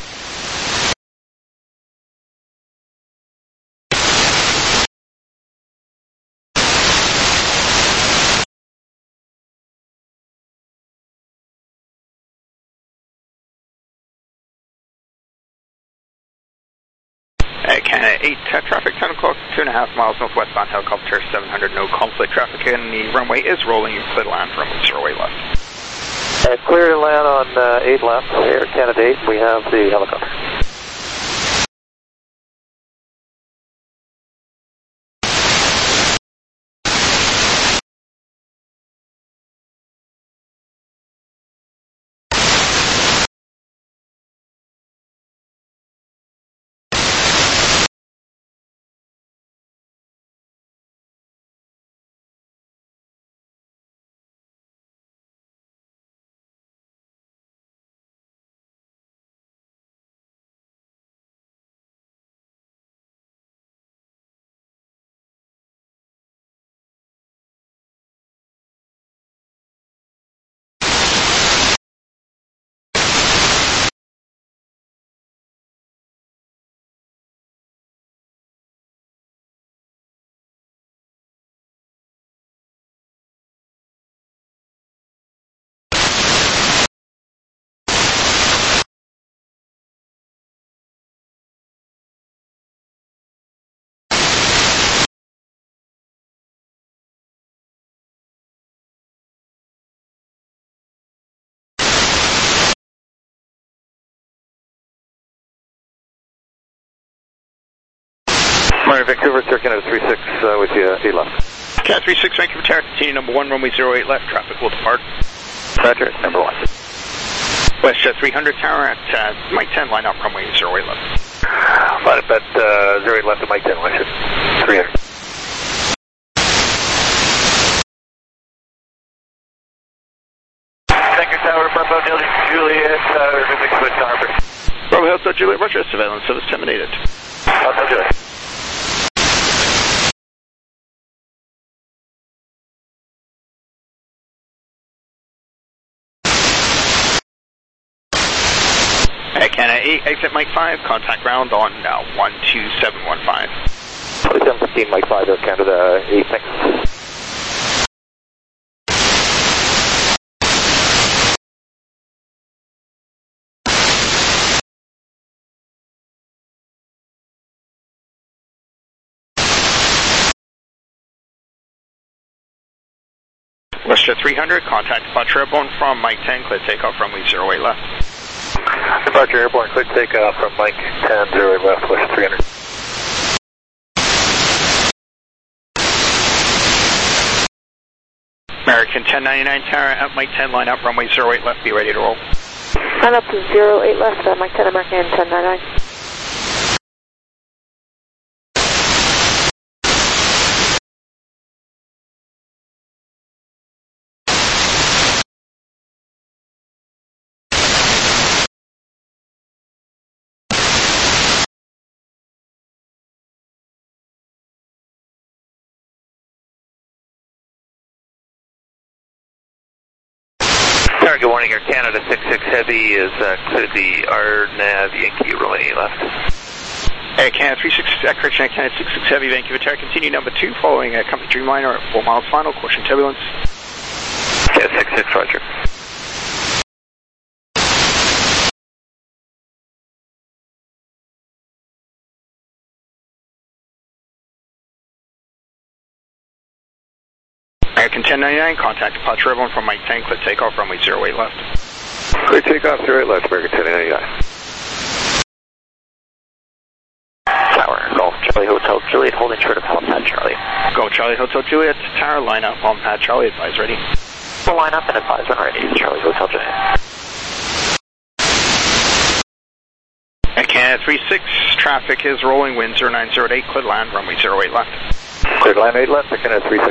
S9: Canada 8 traffic, 10 o'clock, 2.5 miles northwestbound, helicopter 700, no conflict traffic, and the runway is rolling, you clear to land from 08 left.
S6: Clear to land on 8 left, Air Canada 8, we have the helicopter.
S8: Morning, Vancouver, Air Canada 36 with you, 8 left.
S9: Cat 36, Vancouver Tower, continue number 1, runway 08 left, traffic will depart.
S8: Roger, number 1.
S9: WestJet 300 Tower at Mike 10, line up runway 08 left.
S8: Line up at 08 left to Mike 10, WestJet 300. Thank you, Tower, Bravo Juliet, moving to Harbor.
S9: Bravo Hotel Juliet, roger, surveillance service terminated.
S8: Hotel Juliet.
S9: Canada 8, exit Mike 5, contact ground on 12715.
S6: 2715 Mike 5, Air Canada 8, thanks.
S9: West 300, contact departure airborne from Mike 10, clear takeoff runway 08 left.
S6: Departure airborne, clear takeoff from Mike 10, 08 left, West 300.
S9: American 1099 Tower at Mike 10, line up, runway 08 left, be ready to roll.
S10: Line up to 08 left, Mike 10, American 1099.
S8: Good morning, Air Canada 66 Heavy is cleared the RNAV Yankee runway 8 left.
S9: Air Canada 36, correction, Air Canada 66 Heavy, Vancouver Tower, continue number 2, following a company Dreamliner at 4 miles final, caution turbulence.
S8: Yeah, 66, roger.
S9: American 1099, contact departure airborne from Mike 10, clear takeoff, runway 08 left.
S4: Clear takeoff, 08 left, American 1099.
S8: Tower, Golf Charlie Hotel Juliet, holding short of Helipad Charlie.
S9: Golf Charlie Hotel Juliet, Tower, line up, Helipad Charlie, advise ready.
S8: We'll line up and advise when ready, Charlie Hotel Juliet.
S9: Air Canada 36, traffic is rolling, wind 0908, cleared land, runway 08 left.
S4: Cleared land 8 left, Air Canada 36.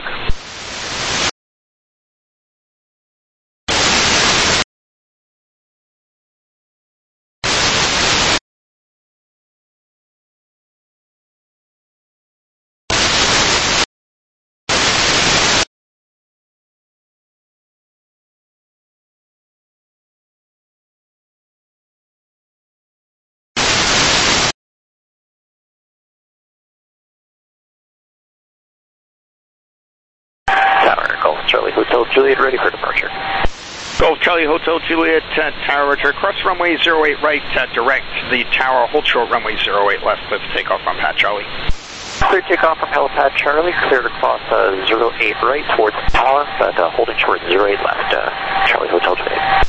S8: Charlie Hotel Juliet, ready for departure.
S9: Golf Charlie Hotel Juliet, Tower, roger, cross runway 08 right, direct the tower, hold short runway 08 left, clear for takeoff from Pat Charlie.
S8: Clear takeoff from Helipad Charlie, cleared across 08 right towards the tower, but holding short 08 left, Charlie Hotel Juliet.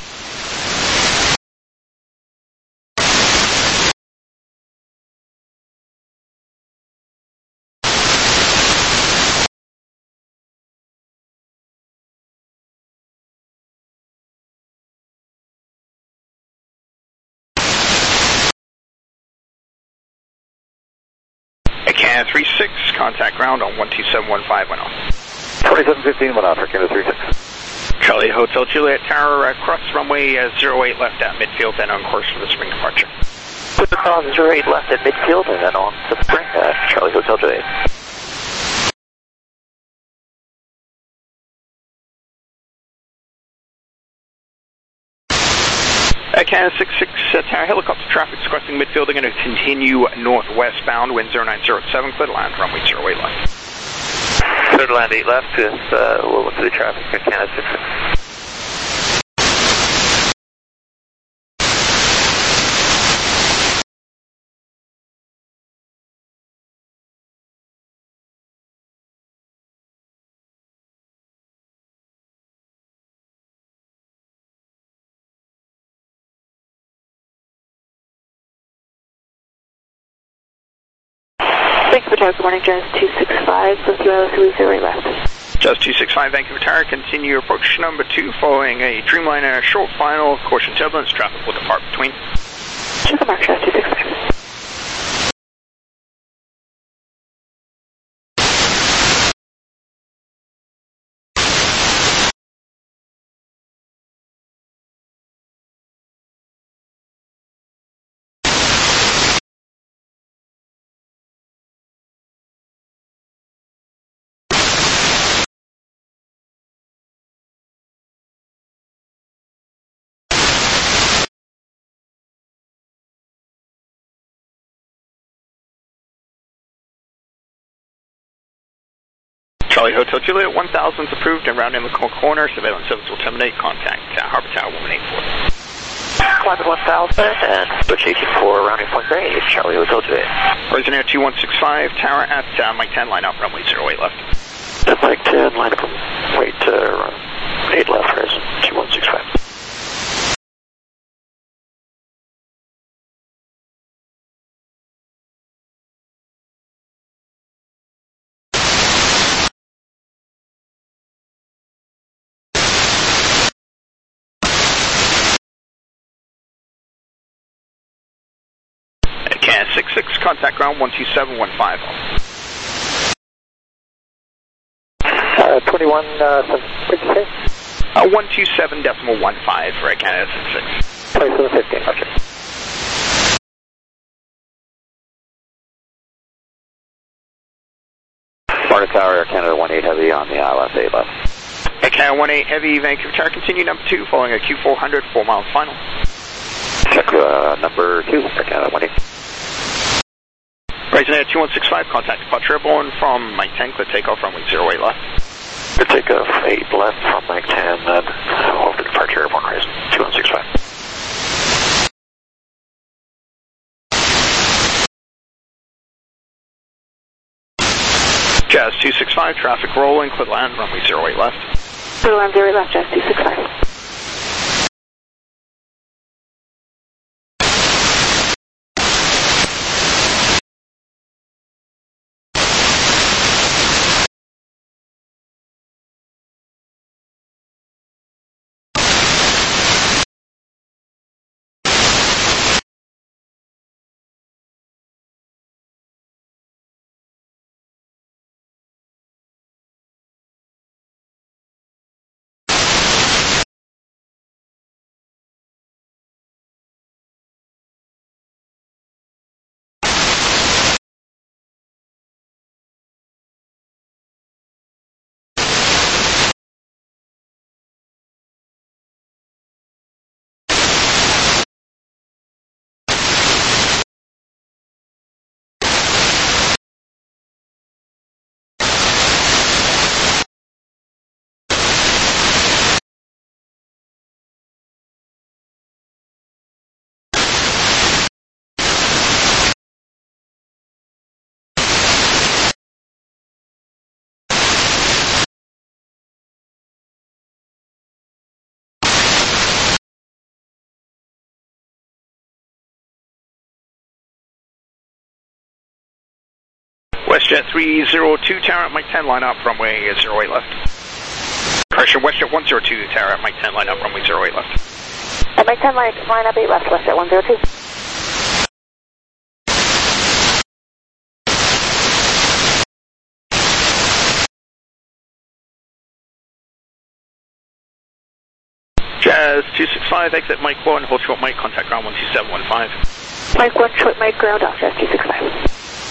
S9: Canada 36, contact ground on 12715
S4: 2715 went off, Air Canada 36.
S9: Charlie Hotel Juliet Tower, cross runway 08 left at midfield, then on course for the spring departure.
S8: Clear across 08 left at midfield, and then on to the spring, Charlie Hotel Juliet.
S9: Canada 66 Tower, helicopter traffic is crossing midfield. They're going to continue northwestbound, wind 0907, clear land, runway 08 left.
S8: Clear land 8 left with low to the traffic at Canada 66.
S10: Vancouver Tower, good morning, Jazz 265, with ULS 08 left.
S9: Jazz 265, Vancouver Tower, continue approach number 2, following a Dreamliner short final, caution turbulence, traffic will depart between.
S10: Check the mark, Jazz 265.
S9: Charlie Hotel Juliet, 1000's approved and round in the corner. Surveillance service will terminate. Contact Harbour Tower 184.
S8: Climb at 1000 and switch 84, rounding point grade, Charlie Hotel Juliet.
S9: Horizon Air 2165, tower at Mike 10, line up, runway 08 left.
S8: At Mike 10, line up, wait, 8 left, horizon 2165.
S9: CAN 66, contact ground 12715.
S1: 21, what did you say?
S9: 127.15 for Canada 66.
S1: 2715, okay.
S8: Sparta Tower, Air Canada 18 Heavy on the ILS 8 left.
S9: Air Canada 18 Heavy, Vancouver Tower, continue number 2, following a Q400, 4 miles final.
S8: Check number 2, Air Canada 18.
S9: Horizon Air 2165, contact departure airborne from Mike 10, clear takeoff runway 08 left.
S8: Clear takeoff 8 left from Mike 10, over to departure airborne, Horizon 2165.
S9: Jazz 265, traffic rolling, clear land, runway 08 left.
S10: Clear land 08 left, Jazz 265.
S9: WestJet 302, tower at Mike 10, line up, runway 08 left. Correction, WestJet 102, tower at Mike 10, line up, runway 08 left.
S10: At Mike 10, line up 8 left, WestJet 102.
S9: Jazz 265, exit Mike 1, hold short Mike, contact ground 12715.
S10: Mike 1, short Mike, ground off, Jazz 265.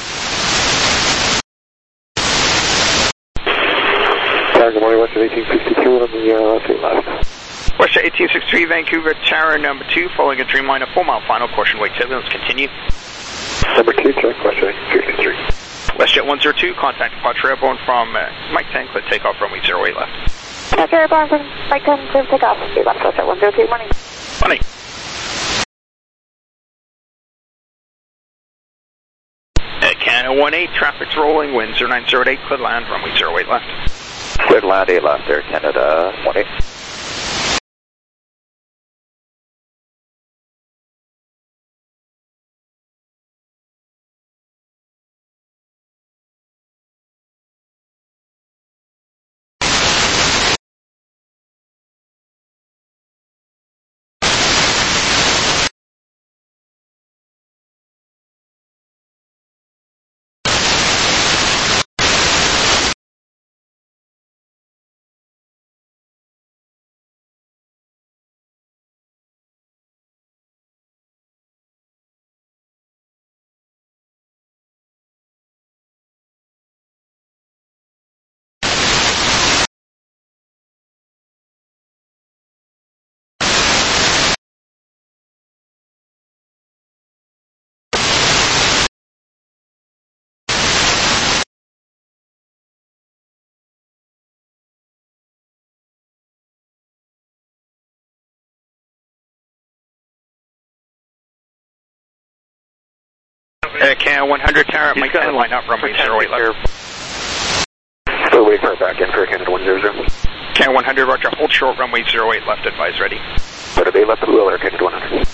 S7: Good morning, WestJet 1862 on the 8 left.
S9: WestJet 1863, Vancouver Tower number 2, following a Dreamliner 4 mile final, caution wake turbulence, continue.
S7: Number 2, check, WestJet 1863.
S9: WestJet 102, contact departure airborne from Mike 10, clear takeoff runway 08 left.
S10: Departure airborne from Mike 10, clear takeoff, 8 left, WestJet 102, morning.
S9: Morning. At Canada 18, traffic's rolling, wind 0908, clear land, runway 08 left.
S8: Cleared land 8 left, Air Canada 18.
S9: Canada 100, tower at Mike 10, line up, runway 08 left.
S7: Still waiting for it back in for Canada 100.
S9: Canada Canada 100, roger. Hold short, runway 08 left, advise ready.
S4: Better be left of the wheel there, Canada 100.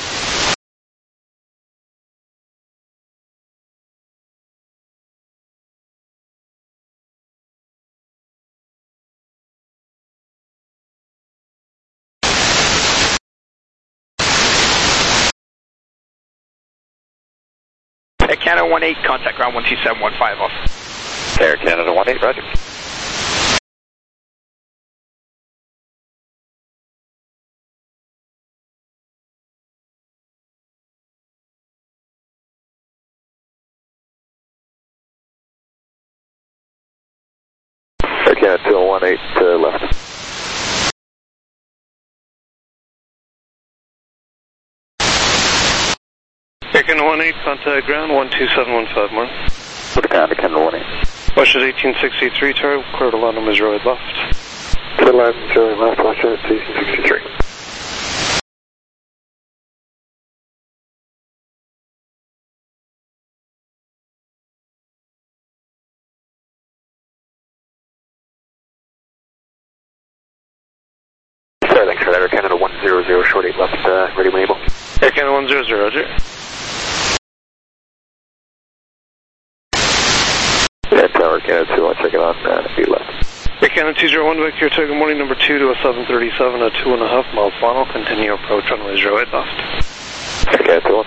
S9: Air Canada 18, contact ground 12715 off.
S4: Air Canada 18, roger. Air Canada 2018 left.
S2: Air Canada 18, contact ground 12715, morning.
S4: Put it down to Canada 18.
S2: Watch at 1863, tower, clear to land on Israel left.
S4: Clear to land, Israel left, watch at 1863. Sorry, thanks for that. Air Canada 100, short 8 left, ready when able.
S2: Air Canada 100, roger.
S4: Yeah, tower Canada 2, I'll check it on, 8 left.
S2: Air Canada 201, back here, take morning number 2 to a 737 at 2.5 miles final, continue approach runway 08 left.
S4: Air Canada 21.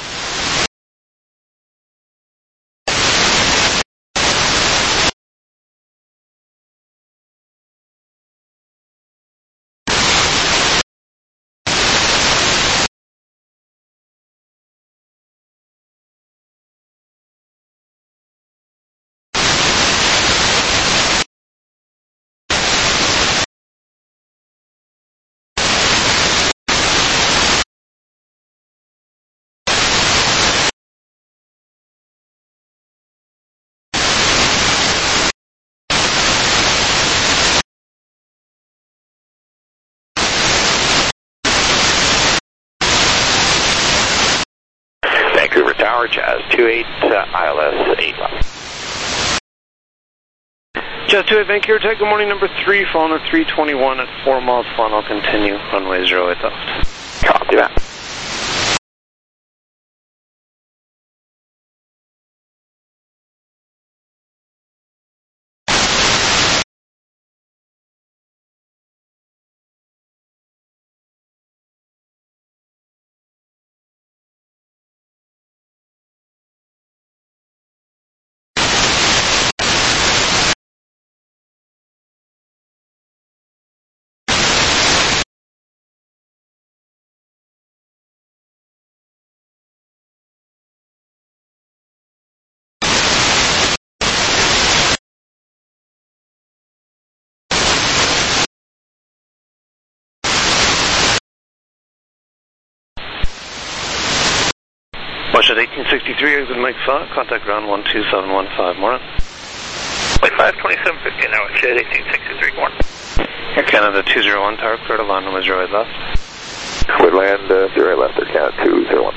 S8: Vancouver Tower, Jazz 28, ILS 8 left.
S2: Jazz 28, Vancouver, take morning number 3, following at 321 at 4 miles final, continue runway 08 left.
S8: Copy that.
S2: Watch at 1863, exit Mike 5, contact ground 12715, morning.
S8: Mike 5, 2750, now it's at 1863, morning.
S2: Air Canada 201, tower, clear to land on 08 left.
S4: Clear to land, 08 left, Air Canada 201.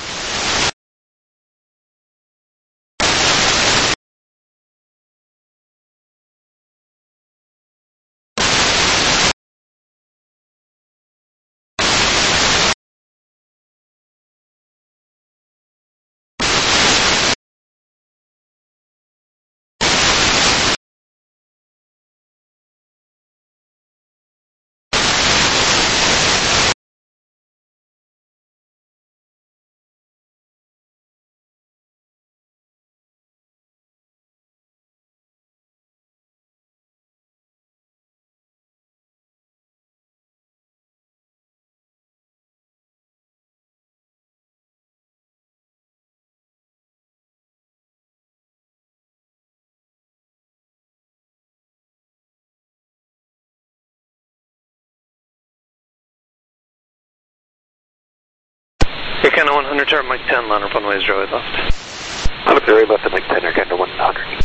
S2: Air Canada 100, tower, Mike 10, land up runway 08 left.
S4: Up 08 left at Mike 10, Air Canada 100.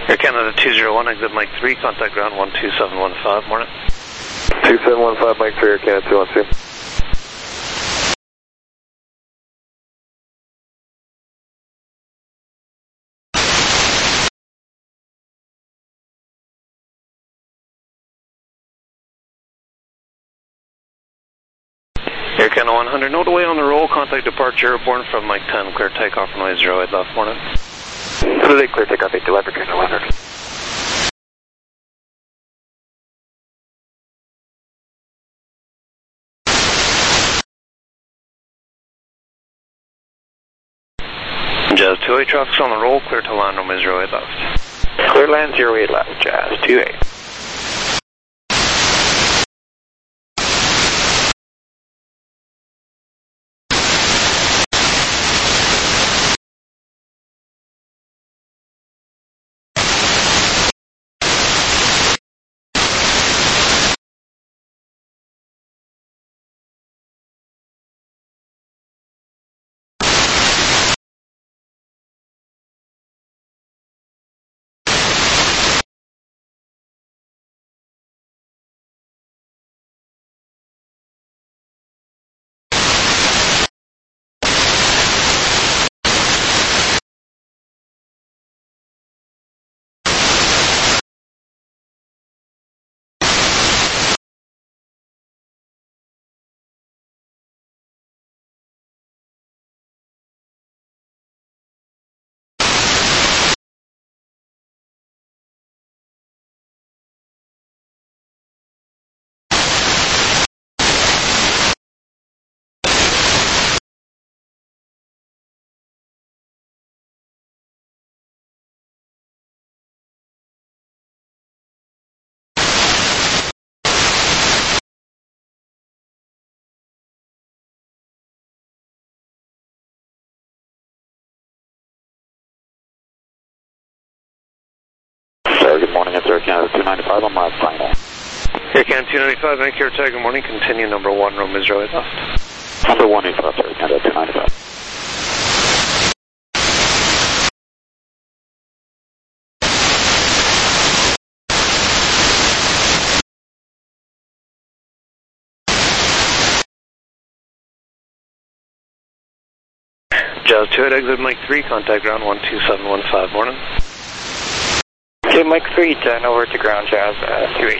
S2: Air Canada 201, exit Mike 3, contact ground 12715, morning.
S4: 2715, Mike 3, Air Canada 212.
S2: Air Canada 100, note away on the roll, contact departure airborne from Mike 10, clear takeoff runway 08 left, morning.
S8: Clear takeoff 8 to left, Air Canada 100.
S2: Jazz 28, traffic's on the roll, clear to land runway 08 left.
S8: Clear land 08 left, Jazz 28. Good morning, it's Air Canada 295 on my final.
S2: Air Canada 295, make your tag, good morning, continue number 1, room is right left.
S8: Number 1 is left, Air Canada 295.
S2: Jazz 28, exit Mike 3, contact ground 12715, morning.
S8: Okay, Mike 3, turn over to ground, Jazz 28.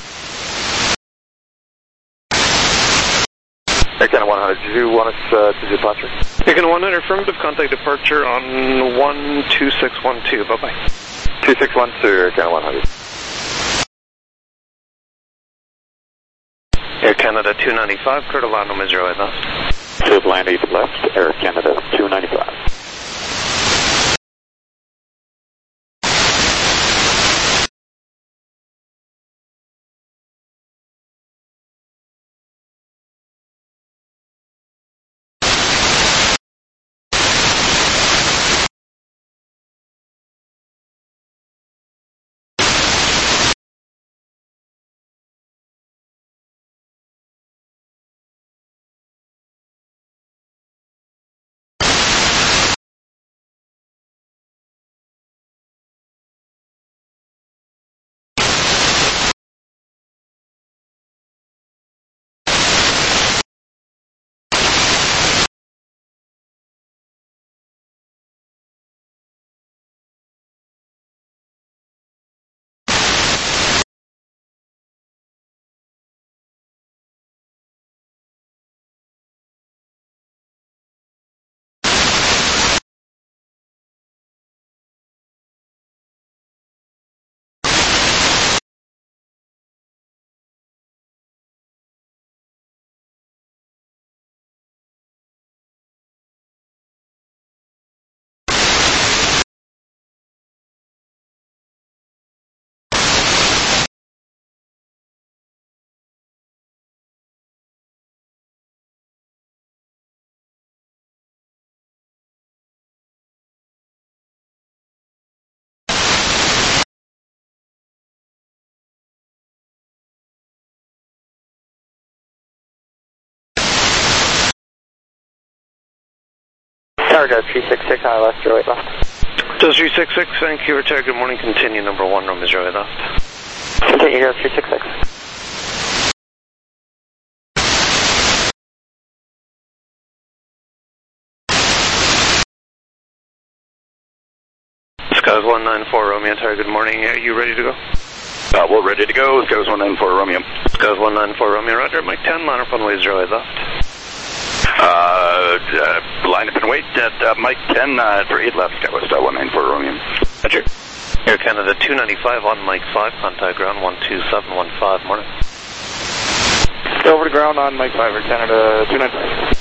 S4: Air Canada 100, did you want us to departure?
S2: Air Canada 100, affirmative, contact departure on 12612, bye-bye.
S4: 2612, Air Canada 100.
S2: Air Canada 295, clear to land number 08 left.
S8: Clear to land 8 left, Air Canada 295. Tower Guard 366, high left, 08 left.
S2: Does 366, Vancouver Tower, good morning, continue number 1, Romeo Zero left.
S8: Continue, 366.
S2: Skies 194, Romeo Tower, good morning, are you ready to go?
S11: We're ready to go, Skies 194, Romeo.
S2: Skies 194, Romeo, roger, Mike 10, line up runway 0 left.
S11: Line up and wait at Mike 10 for 8 left, Skywest 194, Romeo.
S2: Roger. Air Canada 295 on Mike 5, contact ground 12715, morning.
S6: Over to ground on Mike 5, Air Canada 295.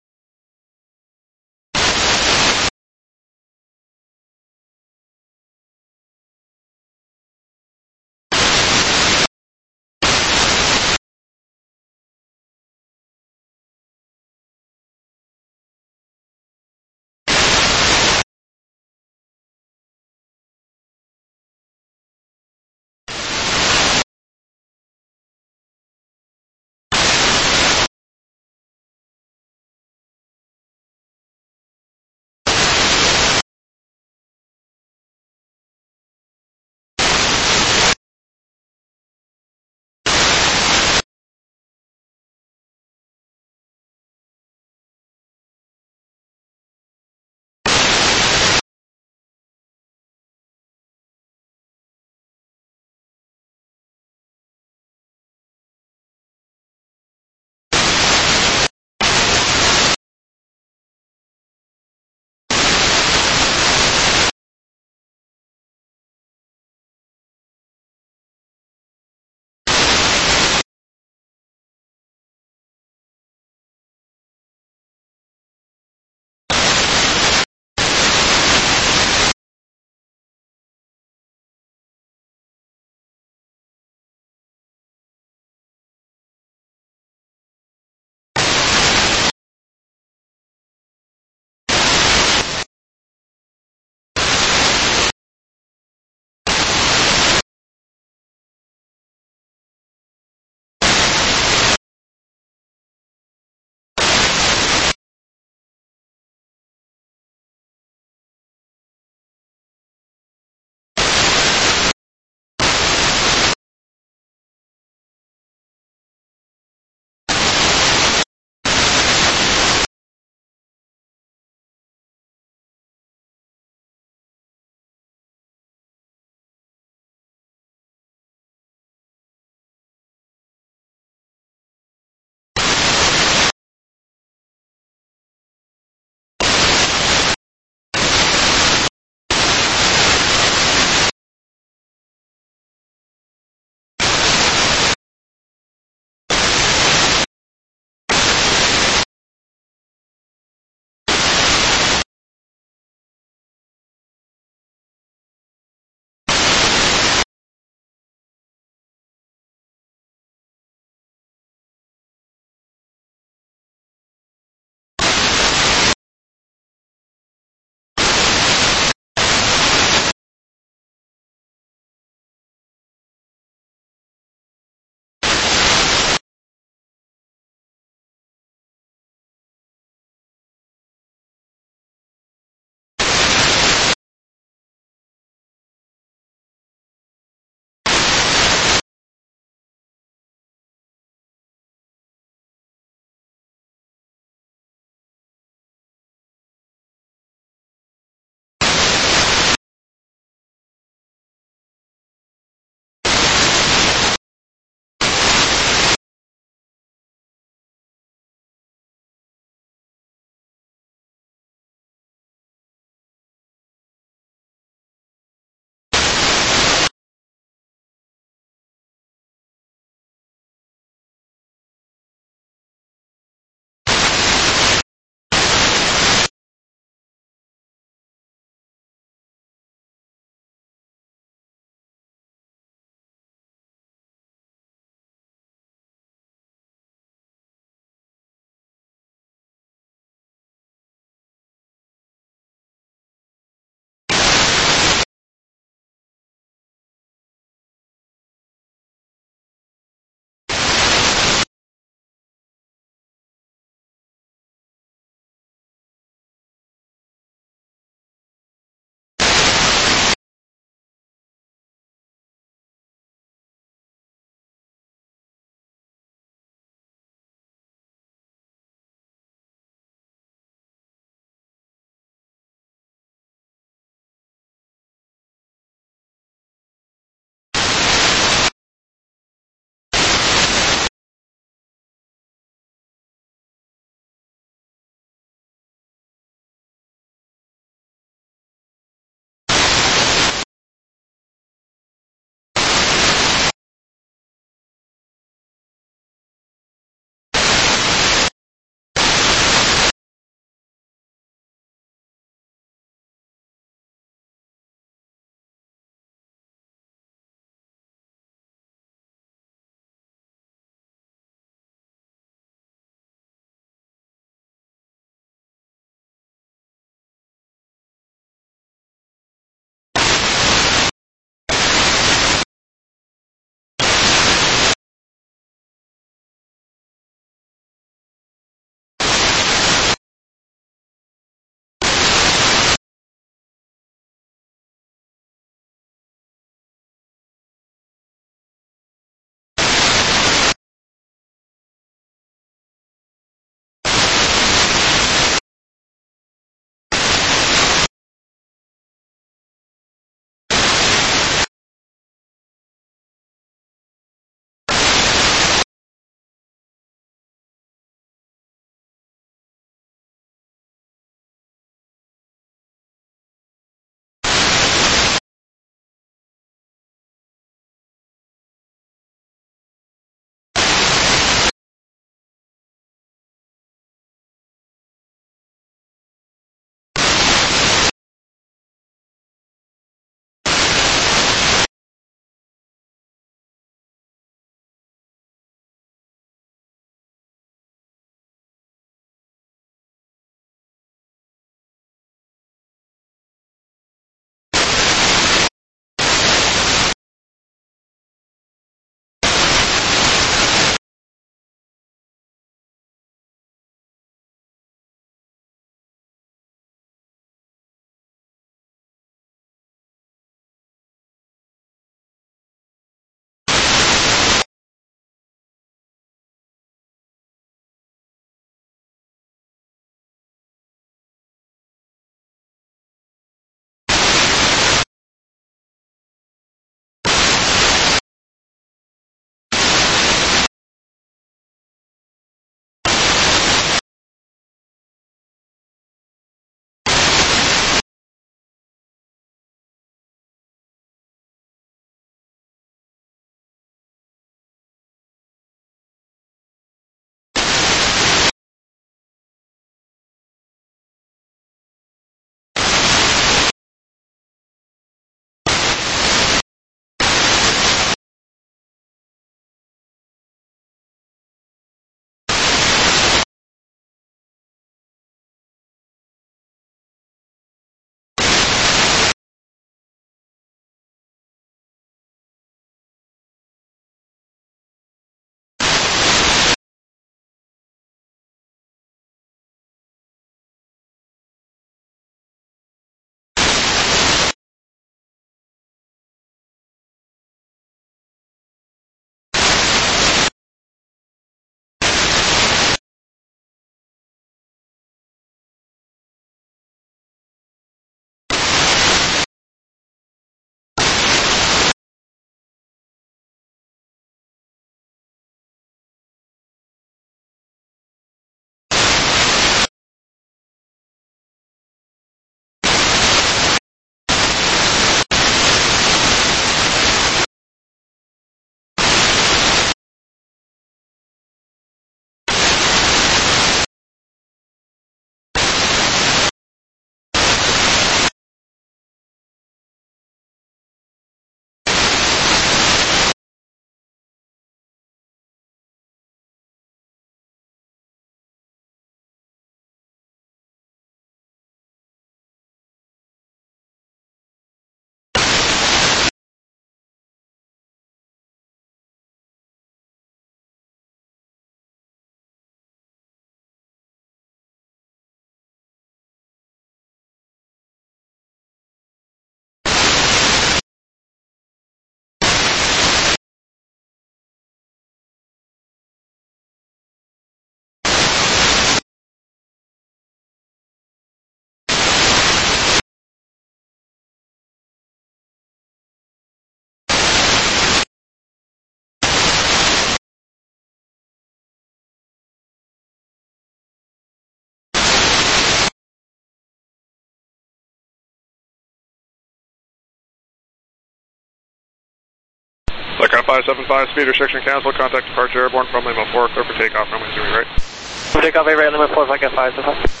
S12: Aircraft 575, speed restriction cancel, contact departure airborne from Lima 4, clear for takeoff, runway 0 right.
S1: Takeoff, right, Lima 4, flight 575.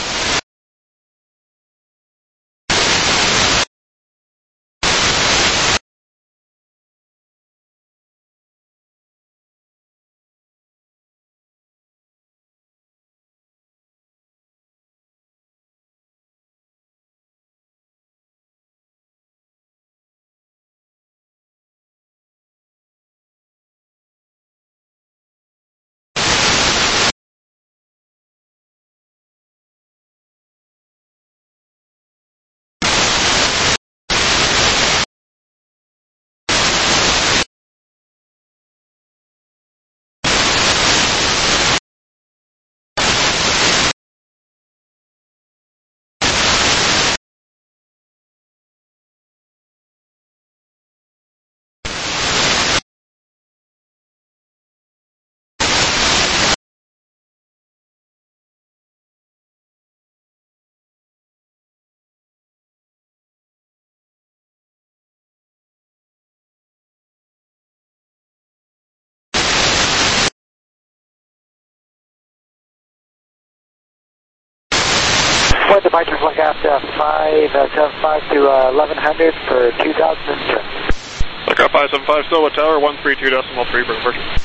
S1: Flight departure flight after 575 to 1100 for 2010.
S12: Aircraft 575, still with tower 132.3, Brooklyn.